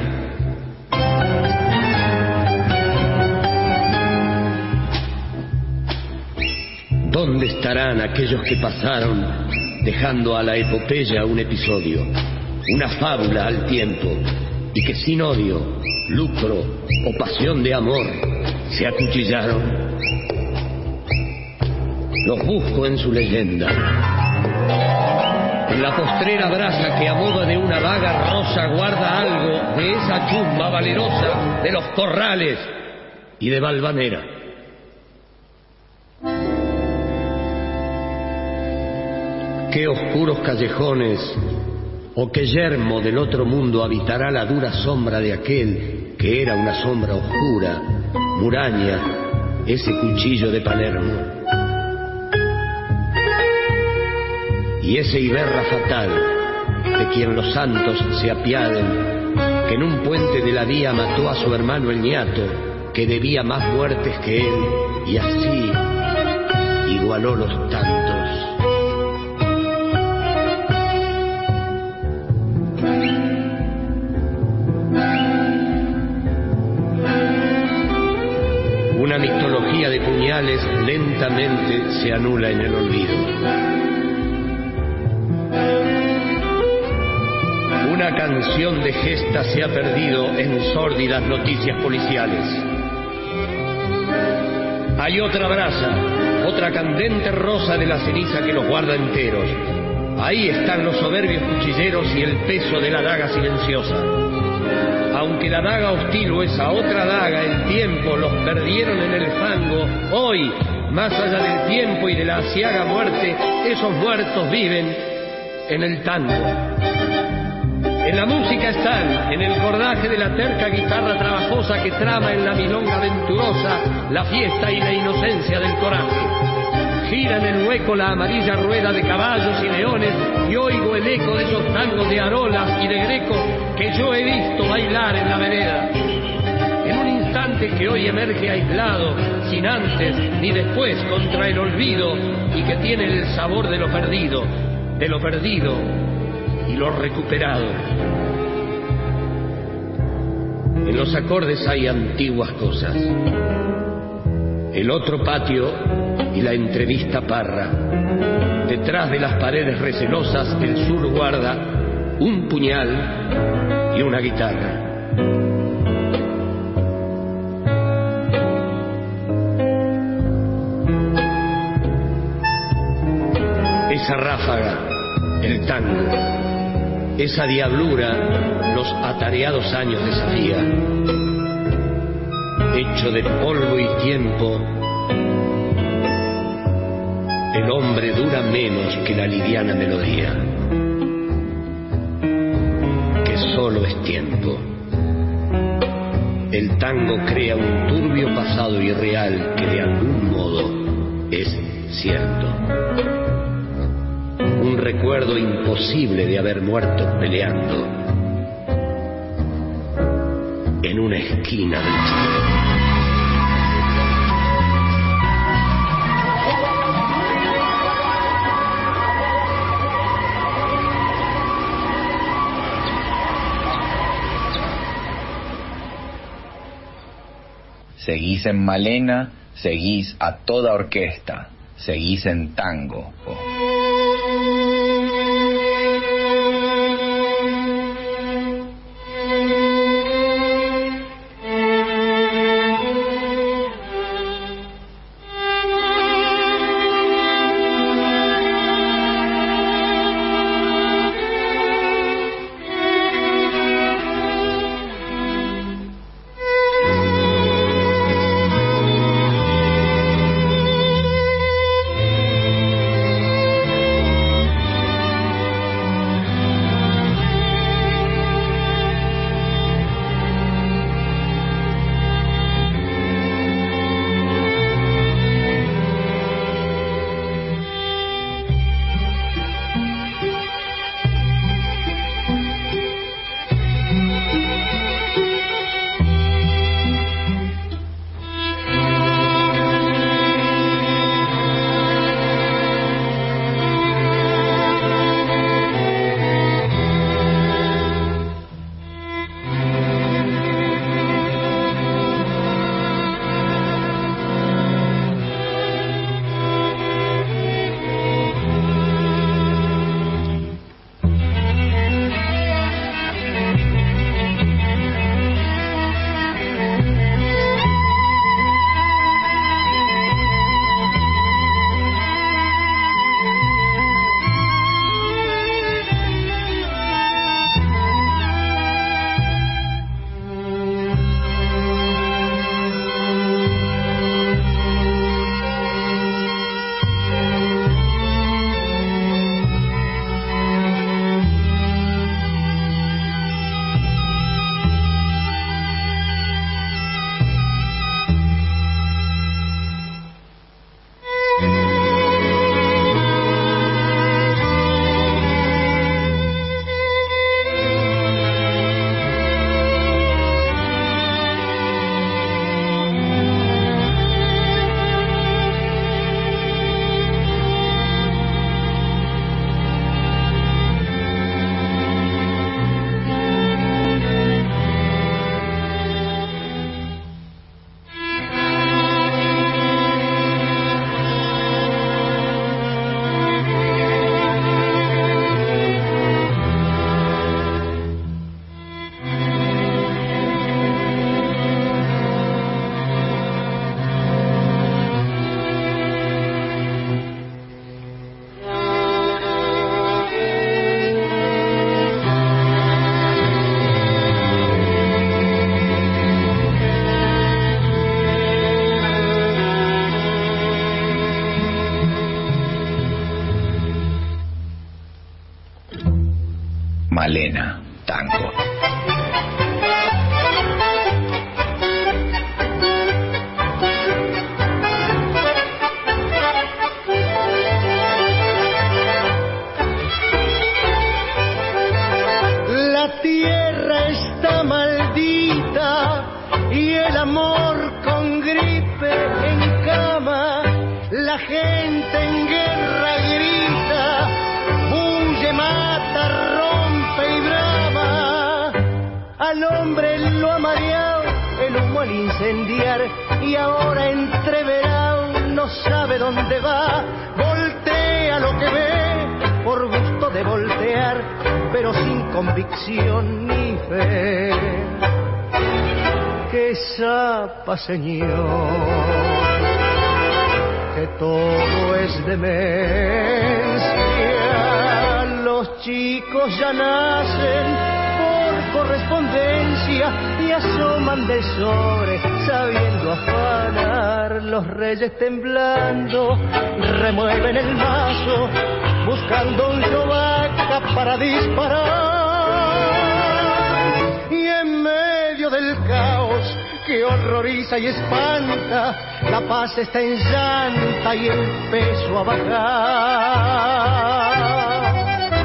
¿Dónde estarán aquellos que pasaron dejando a la epopeya un episodio, una fábula al tiempo, y que sin odio, lucro o pasión de amor se acuchillaron? Los busco en su leyenda, en la postrera brasa que a modo de una vaga rosa guarda algo de esa chusma valerosa de los corrales y de Valvanera. Qué oscuros callejones o qué yermo del otro mundo habitará la dura sombra de aquel que era una sombra oscura, muraña, ese cuchillo de Palermo. Y ese Iberra fatal, de quien los santos se apiaden, que en un puente de la vía mató a su hermano el ñato, que debía más muertes que él, y así igualó los tantos. Una mitología de puñales lentamente se anula en el olvido. Una canción de gesta se ha perdido en sórdidas noticias policiales. Hay otra brasa, otra candente rosa de la ceniza que los guarda enteros. Ahí están los soberbios cuchilleros y el peso de la daga silenciosa. Aunque la daga hostil o esa otra daga, el tiempo, los perdieron en el fango, hoy, más allá del tiempo y de la aciaga muerte, esos muertos viven en el tango. En la música están, en el cordaje de la terca guitarra trabajosa que trama en la milonga venturosa la fiesta y la inocencia del coraje. Gira en el hueco la amarilla rueda de caballos y leones y oigo el eco de esos tangos de arolas y de greco que yo he visto bailar en la vereda. En un instante que hoy emerge aislado, sin antes ni después contra el olvido y que tiene el sabor de lo perdido, de lo perdido y lo recuperado. En los acordes hay antiguas cosas. El otro patio y la entrevista parra. Detrás de las paredes recelosas el sur guarda un puñal y una guitarra. Esa ráfaga, el tango. Esa diablura los atareados años desafía. Hecho de polvo y tiempo, el hombre dura menos que la liviana melodía, que solo es tiempo. El tango crea un turbio pasado irreal que de algún modo es cierto. Un recuerdo imposible de haber muerto peleando en una esquina del Chile. Seguís en Malena, seguís a toda orquesta, seguís en tango. Oh. Malena, tango. La tierra está maldita y el amor con gripe en cama, la gente en guerra grita, bulle, mata, rompe y brama. Al hombre lo ha mareado el humo al incendiar y ahora entreverado no sabe dónde va. Voltea lo que ve por gusto de voltear, pero sin convicción ni fe. Que zapa, señor, que todo es demencia. Los chicos ya nacen por correspondencia y asoman del sobre sabiendo afanar. Los reyes temblando remueven el mazo buscando un yovaca para disparar. Y en medio del caos que horroriza y espanta, la paz está en llanta y el peso a bajar.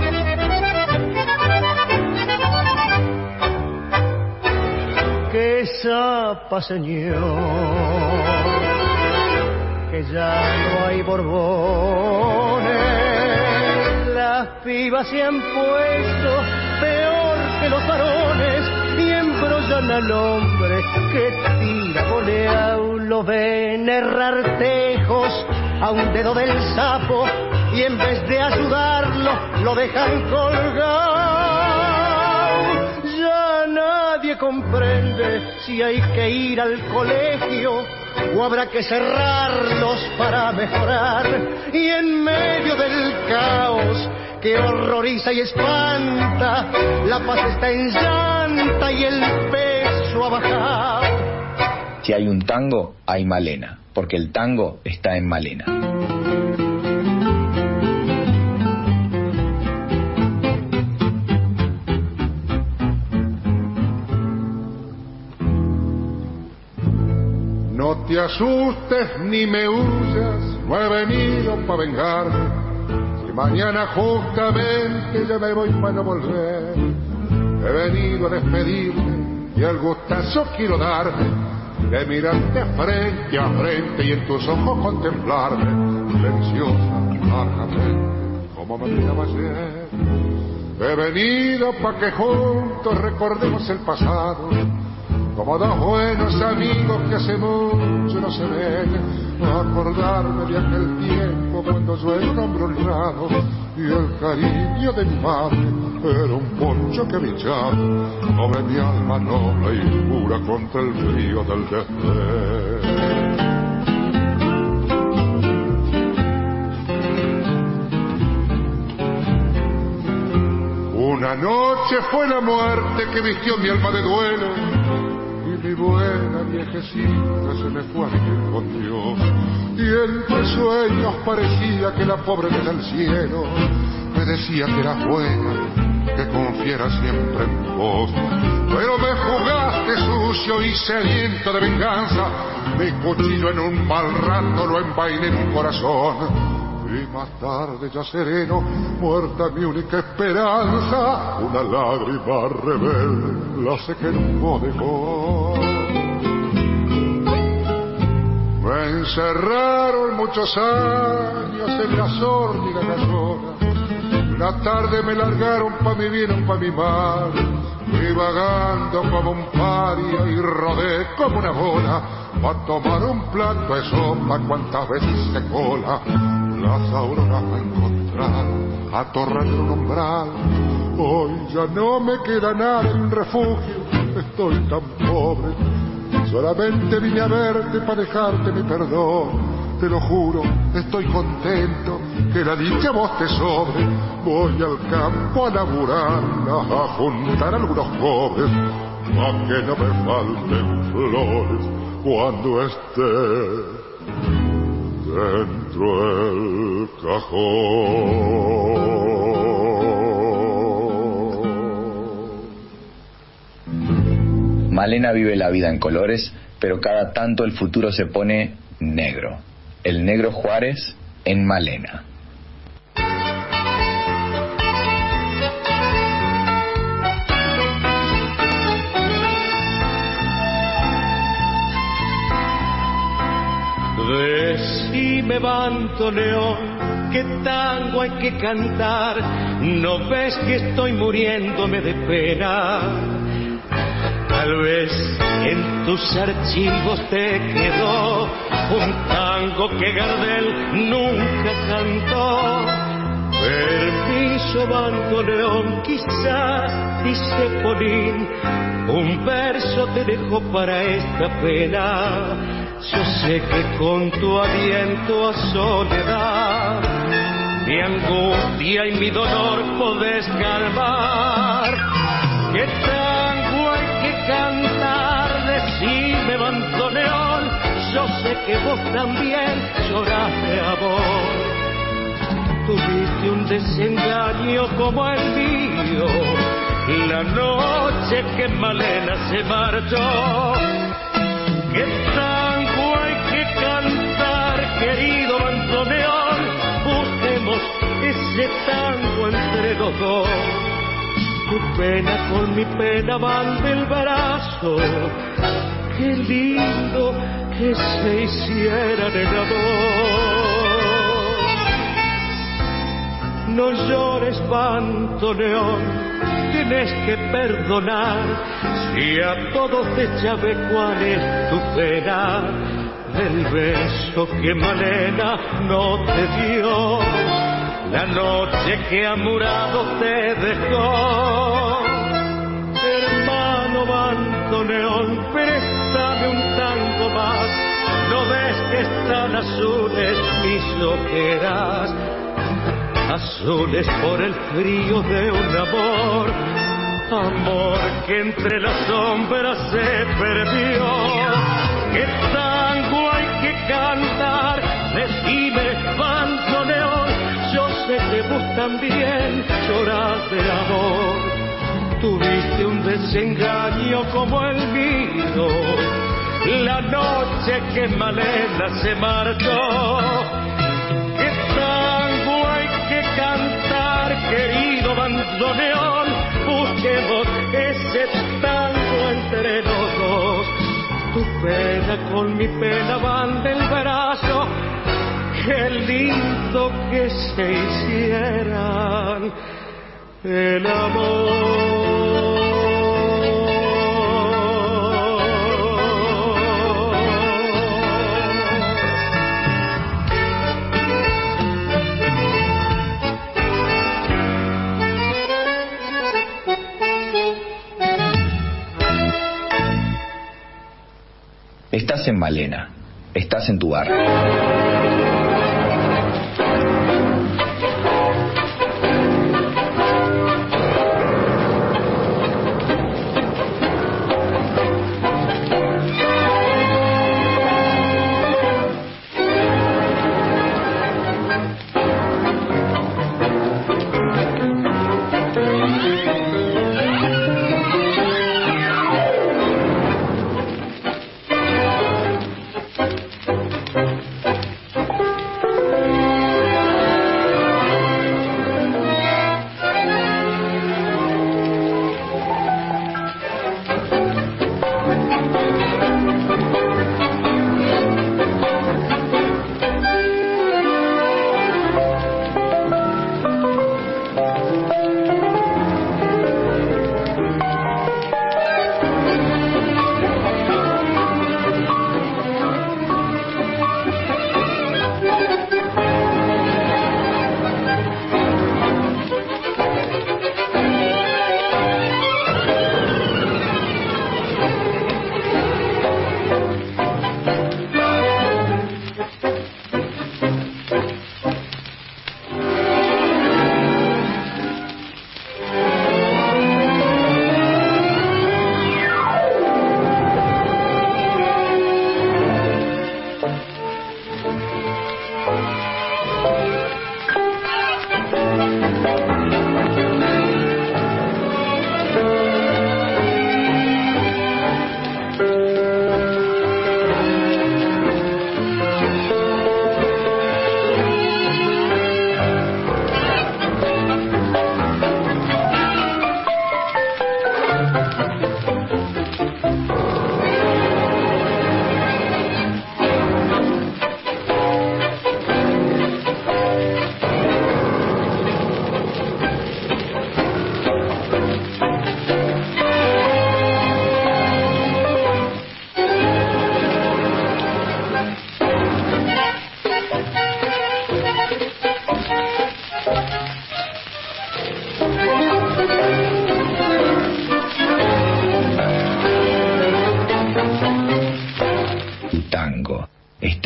Que zapa, señor, que ya no hay borbones, las pibas se han puesto peor que los varones y embrollan al hombre que tira goleado. Lo ven errar tejos a un dedo del sapo y en vez de ayudarlo lo dejan colgado. Ya nadie comprende si hay que ir al colegio o habrá que cerrarlos para mejorar. Y en medio del caos que horroriza y espanta, la paz está en llanta y el peso a bajar. Si hay un tango, hay Malena, porque el tango está en Malena. No te asustes ni me huyas, no he venido para vengarme. Si mañana justamente ya me voy para no volver, he venido a despedirme y al gustazo quiero darme de mirarte frente a frente y en tus ojos contemplarme, silenciosa, largamente, como me miraba ayer. He venido pa' que juntos recordemos el pasado, como dos buenos amigos que hace mucho no se ven. Acordarme de aquel tiempo cuando yo era un hombre honrado y el cariño de mi madre era un poncho que me echaba sobre mi alma noble y pura contra el frío del desdén. Una noche fue la muerte que vistió mi alma de duelo y mi buena viejecita se me fue a vivir con Dios. Y entre sueños parecía que la pobre del cielo me decía que era buena, que confiara siempre en vos. Pero me jugaste sucio y sediento de venganza, mi cuchillo en un mal rato lo envainé en un corazón. Y más tarde ya sereno, muerta mi única esperanza, una lágrima rebelde la sequé en un bodegón. Me encerraron muchos años en la sórdida casona. Una tarde me largaron pa' mi bien o pa' mi mal. Fui vagando como un paria y rodé como una bola pa' tomar un plato de sopa cuantas veces se cola. Las auroras me encontraron atorrando un umbral. Hoy ya no me queda nada en un refugio, estoy tan pobre. Solamente vine a verte para dejarte mi perdón. Te lo juro, estoy contento, que la dicha vos te sobre. Voy al campo a laburar, a juntar algunos cobres, pa' que no me falten flores cuando esté dentro del cajón. Malena vive la vida en colores, pero cada tanto el futuro se pone negro. El Negro Juárez en Malena. Decime, bandoneón, qué tango hay que cantar. ¿No ves que estoy muriéndome de pena? Tal vez en tus archivos te quedó un tango que Gardel nunca cantó. Permiso, bandoneón, quizá, dice Polín, un verso te dejo para esta pena. Yo sé que con tu aliento a soledad mi angustia y mi dolor podés calmar. ¿Qué tango hay que cantar? Decime, bandoneón, yo sé que vos también llorás de amor. Tuviste un desengaño como el mío la noche que Malena se marchó. ¿Qué tango hay que cantar, querido bandoneón? Busquemos ese tango entre los dos. Tu pena con mi pena van del brazo. Qué lindo que se hicieran el amor. No llores, bandoneón, tienes que perdonar. Si a todos te sabe cuál es tu pena, del beso que Malena no te dio, la noche que amurado te dejó. Hermano bandoneón, préstame un tango más. ¿No ves que están azules mis ojeras? Azules por el frío de un amor, amor que entre las sombras se perdió. ¿Qué tango hay que cantar? Decime, bandoneón, yo sé que vos también llorás de amor. Tuviste un desengaño como el mío la noche que Malena se marchó. ¿Qué tango hay que cantar, querido bandoneón? Busquemos ese tango entre los dos. Tu pena con mi pena van del brazo. Qué lindo que se hicieran el amor. Estás en Malena, estás en tu barrio.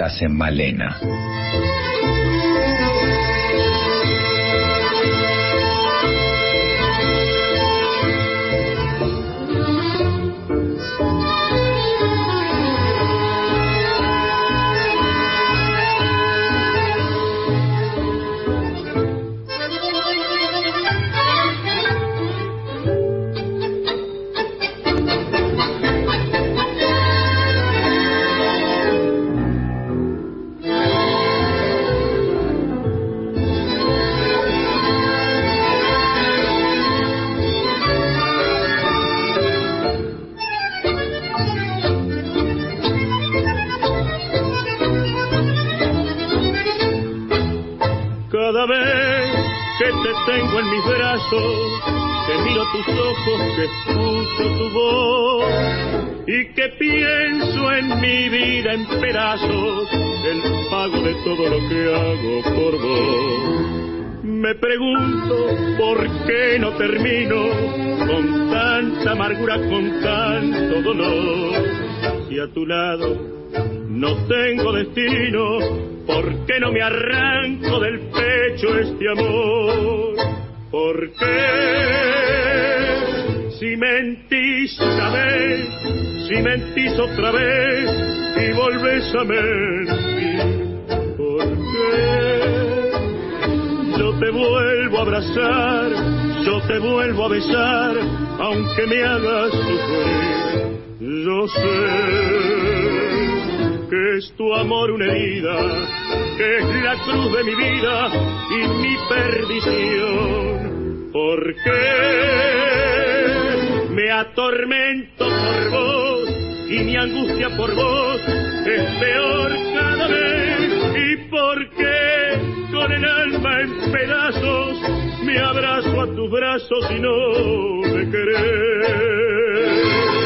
estás en Malena. Cada vez que te tengo en mis brazos, que miro tus ojos, que escucho tu voz y que pienso en mi vida en pedazos, el pago de todo lo que hago por vos. Me pregunto por qué no termino con tanta amargura, con tanto dolor, y a tu lado no tengo destino. ¿Por qué no me arranco del pecho este amor? ¿Por qué? Si mentís una vez, si mentís otra vez y volvés a mentir, ¿por qué? Yo te vuelvo a abrazar, yo te vuelvo a besar, aunque me hagas sufrir. Yo sé que es tu amor una herida, que es la cruz de mi vida y mi perdición. ¿Por qué me atormento por vos y mi angustia por vos es peor cada vez? ¿Y por qué con el alma en pedazos me abrazo a tus brazos y no me querés?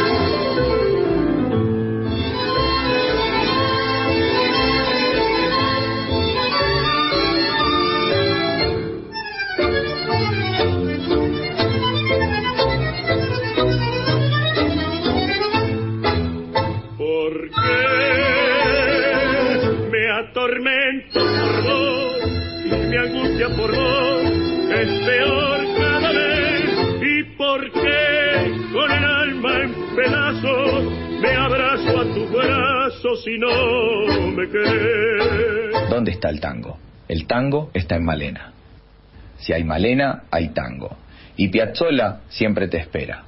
Tormento por vos y mi angustia por vos es peor cada vez. ¿Y por qué con el alma en pedazos me abrazo a tus brazos y no me querés? ¿Dónde está el tango? El tango está en Malena. Si hay Malena, hay tango. Y Piazzolla siempre te espera.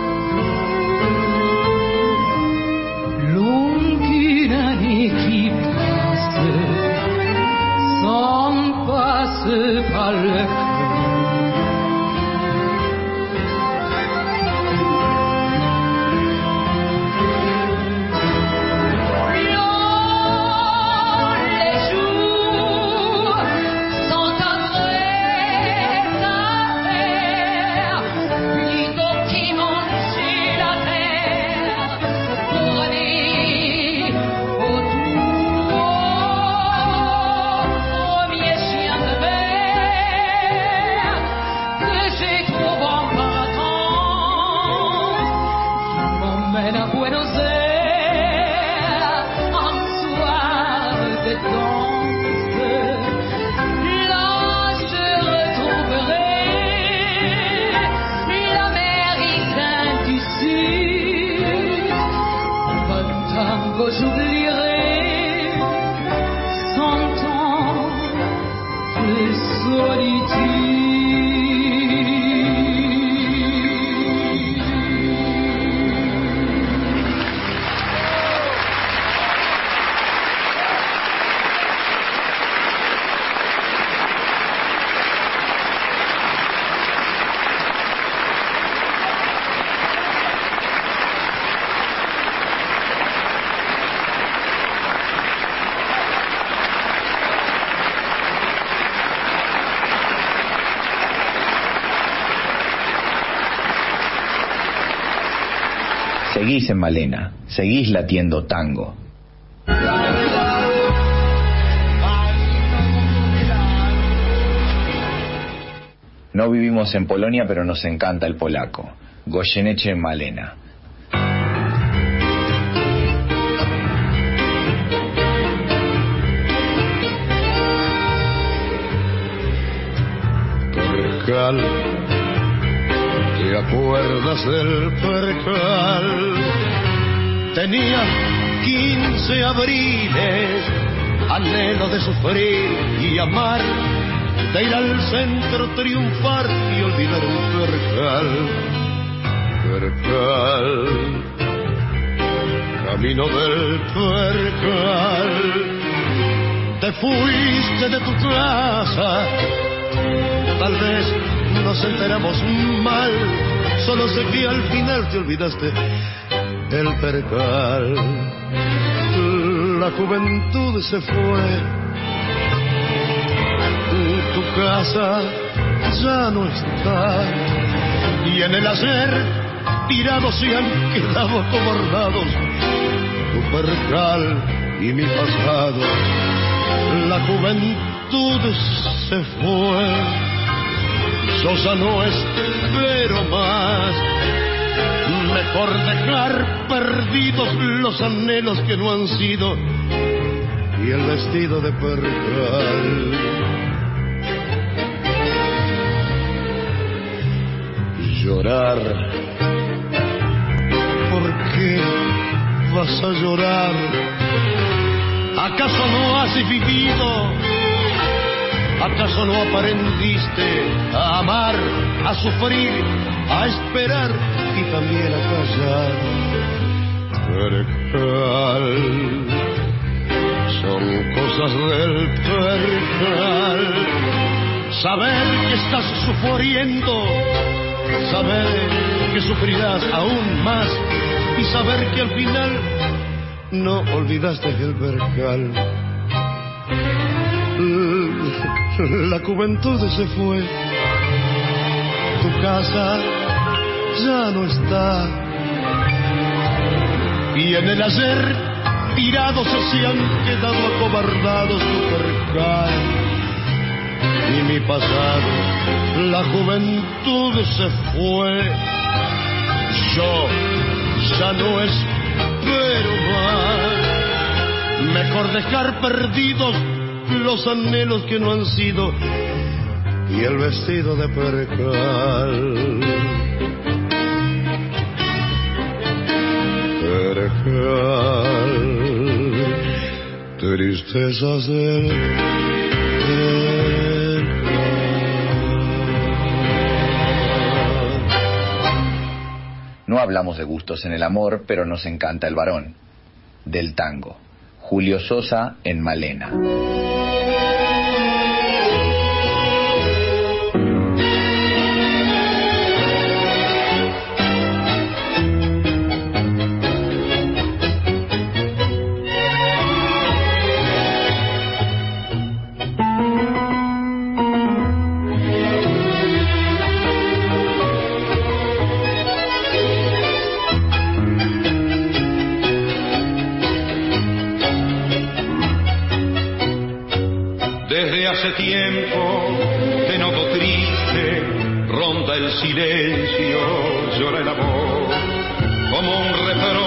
Keep m'emmène à Buenos Aires un soir de danse. Là je retrouverai l'Américain du Sud. Un tango j'oublierai cent ans de solitude. Seguís en Malena, seguís latiendo tango. No vivimos en Polonia, pero nos encanta el polaco. Goyeneche en Malena. Percal, ¿te acuerdas del percal? Tenía quince abriles, anhelo de sufrir y amar, de ir al centro, triunfar y olvidar un percal. Percal, camino del percal, te fuiste de tu casa, tal vez nos enteramos mal, solo sé que al final te olvidaste el percal. La juventud se fue, tu casa ya no está, y en el ayer tirados se han quedado acobardados tu percal y mi pasado. La juventud se fue, yo ya no espero más, mejor dejar perdidos los anhelos que no han sido y el vestido de percal. Llorar, ¿por qué vas a llorar? ¿Acaso no has vivido? ¿Acaso no aprendiste a amar, a sufrir, a esperar y también a callar? Percal, son cosas del percal. Saber que estás sufriendo, saber que sufrirás aún más y saber que al final no olvidaste el percal. La juventud se fue, tu casa ya no está, y en el ayer tirados se han quedado acobardados tu percal y mi pasado. La juventud se fue, yo ya no espero más, mejor dejar perdidos los anhelos que no han sido y el vestido de percal. Percal, tristezas del percal. No hablamos de gustos en el amor, pero nos encanta el varón. Del tango. Julio Sosa en Malena. Hace tiempo te noto triste, ronda el silencio, llora el amor, como un refrán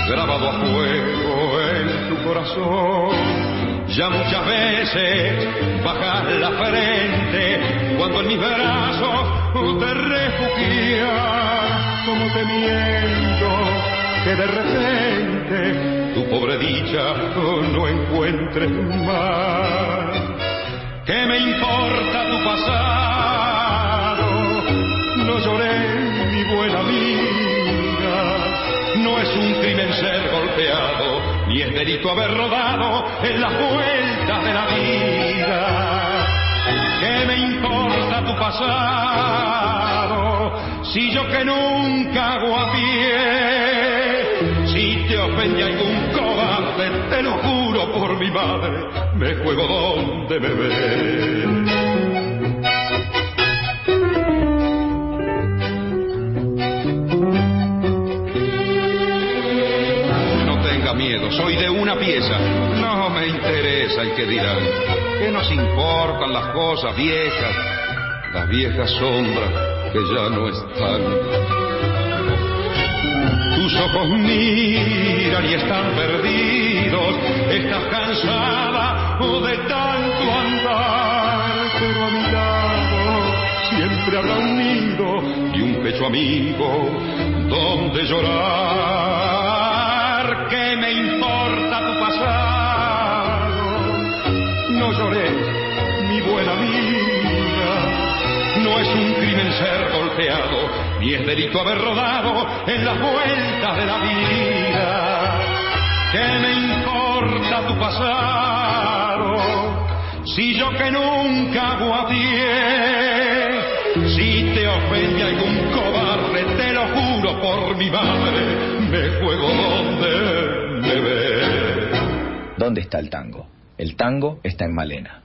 grabado a fuego en tu corazón. Ya muchas veces bajas la frente cuando en mis brazos te refugias, como temiendo que de repente tu pobre dicha no encuentres más. ¿Qué me importa tu pasado? No lloré, mi buena amiga. No es un crimen ser golpeado, ni es delito haber rodado en las vueltas de la vida. ¿Qué me importa tu pasado? Si yo que nunca hago a pie, si te ofende algún cobarde, te lo juro por mi madre, me juego donde me ves. Miedo, soy de una pieza, no me interesa el que dirán, que nos importan las cosas viejas, las viejas sombras que ya no están. Tus ojos miran y están perdidos, estás cansada de tanto andar, pero a mi lado siempre habrá un nido y un pecho amigo donde llorar. ¿Qué me importa tu pasado? No lloré, mi buena amiga. No es un crimen ser golpeado, ni es delito haber rodado en las vueltas de la vida. ¿Qué me importa tu pasado? Si yo que nunca hago a pie, si te ofende algún cobarde, te lo juro por mi madre, me juego donde me ve. ¿Dónde está el tango? El tango está en Malena.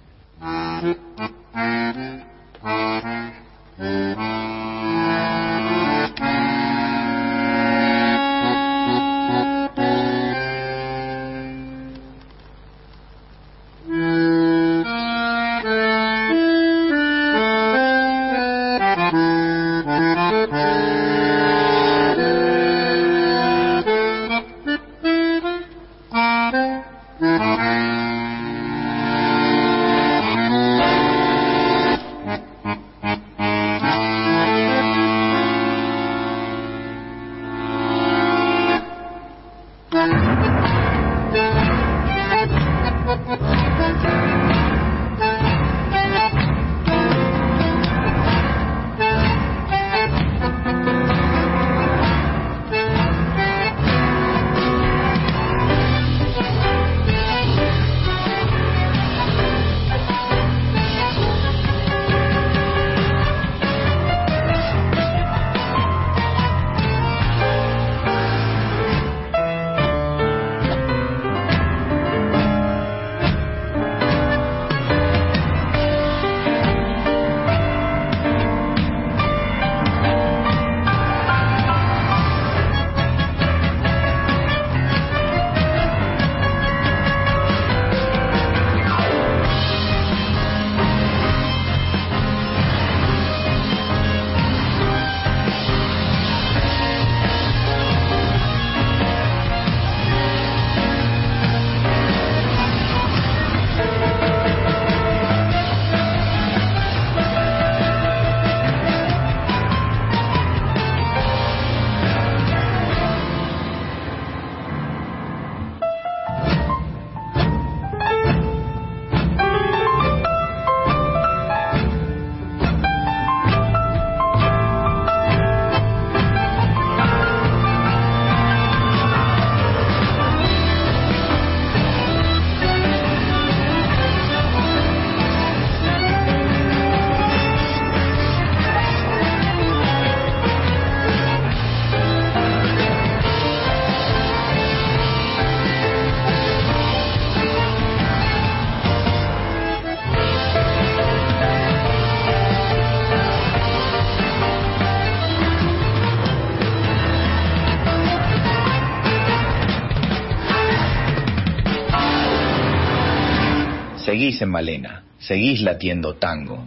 Seguís en Malena, seguís latiendo tango.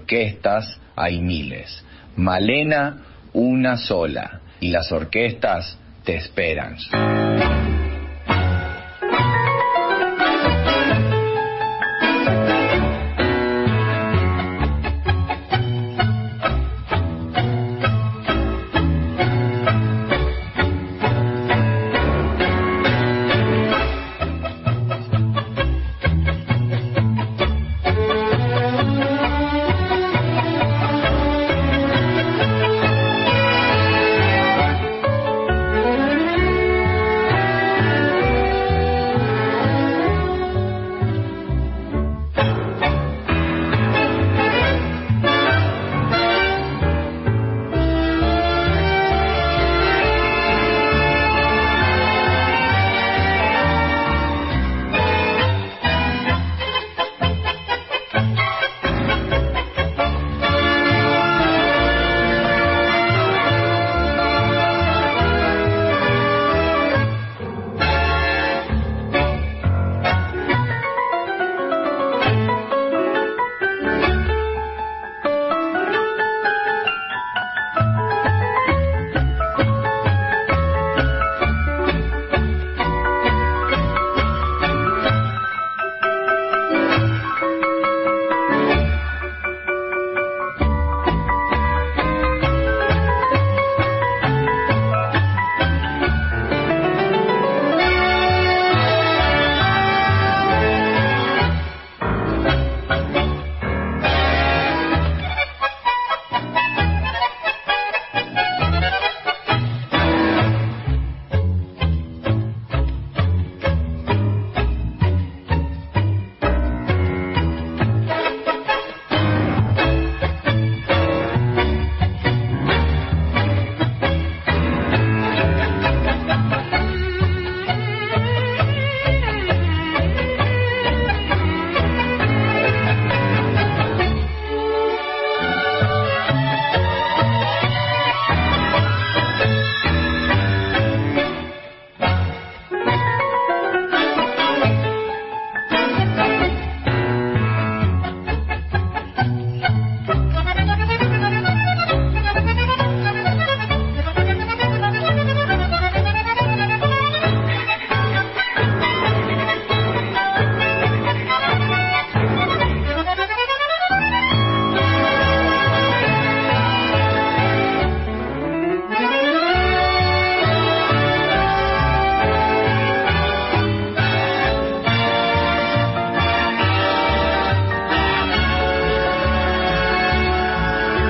orquestas hay miles. Malena, una sola. Y las orquestas te esperan.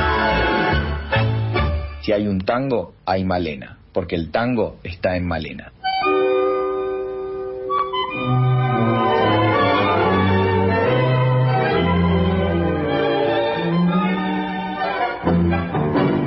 Si hay un tango, hay Malena, porque el tango está en Malena.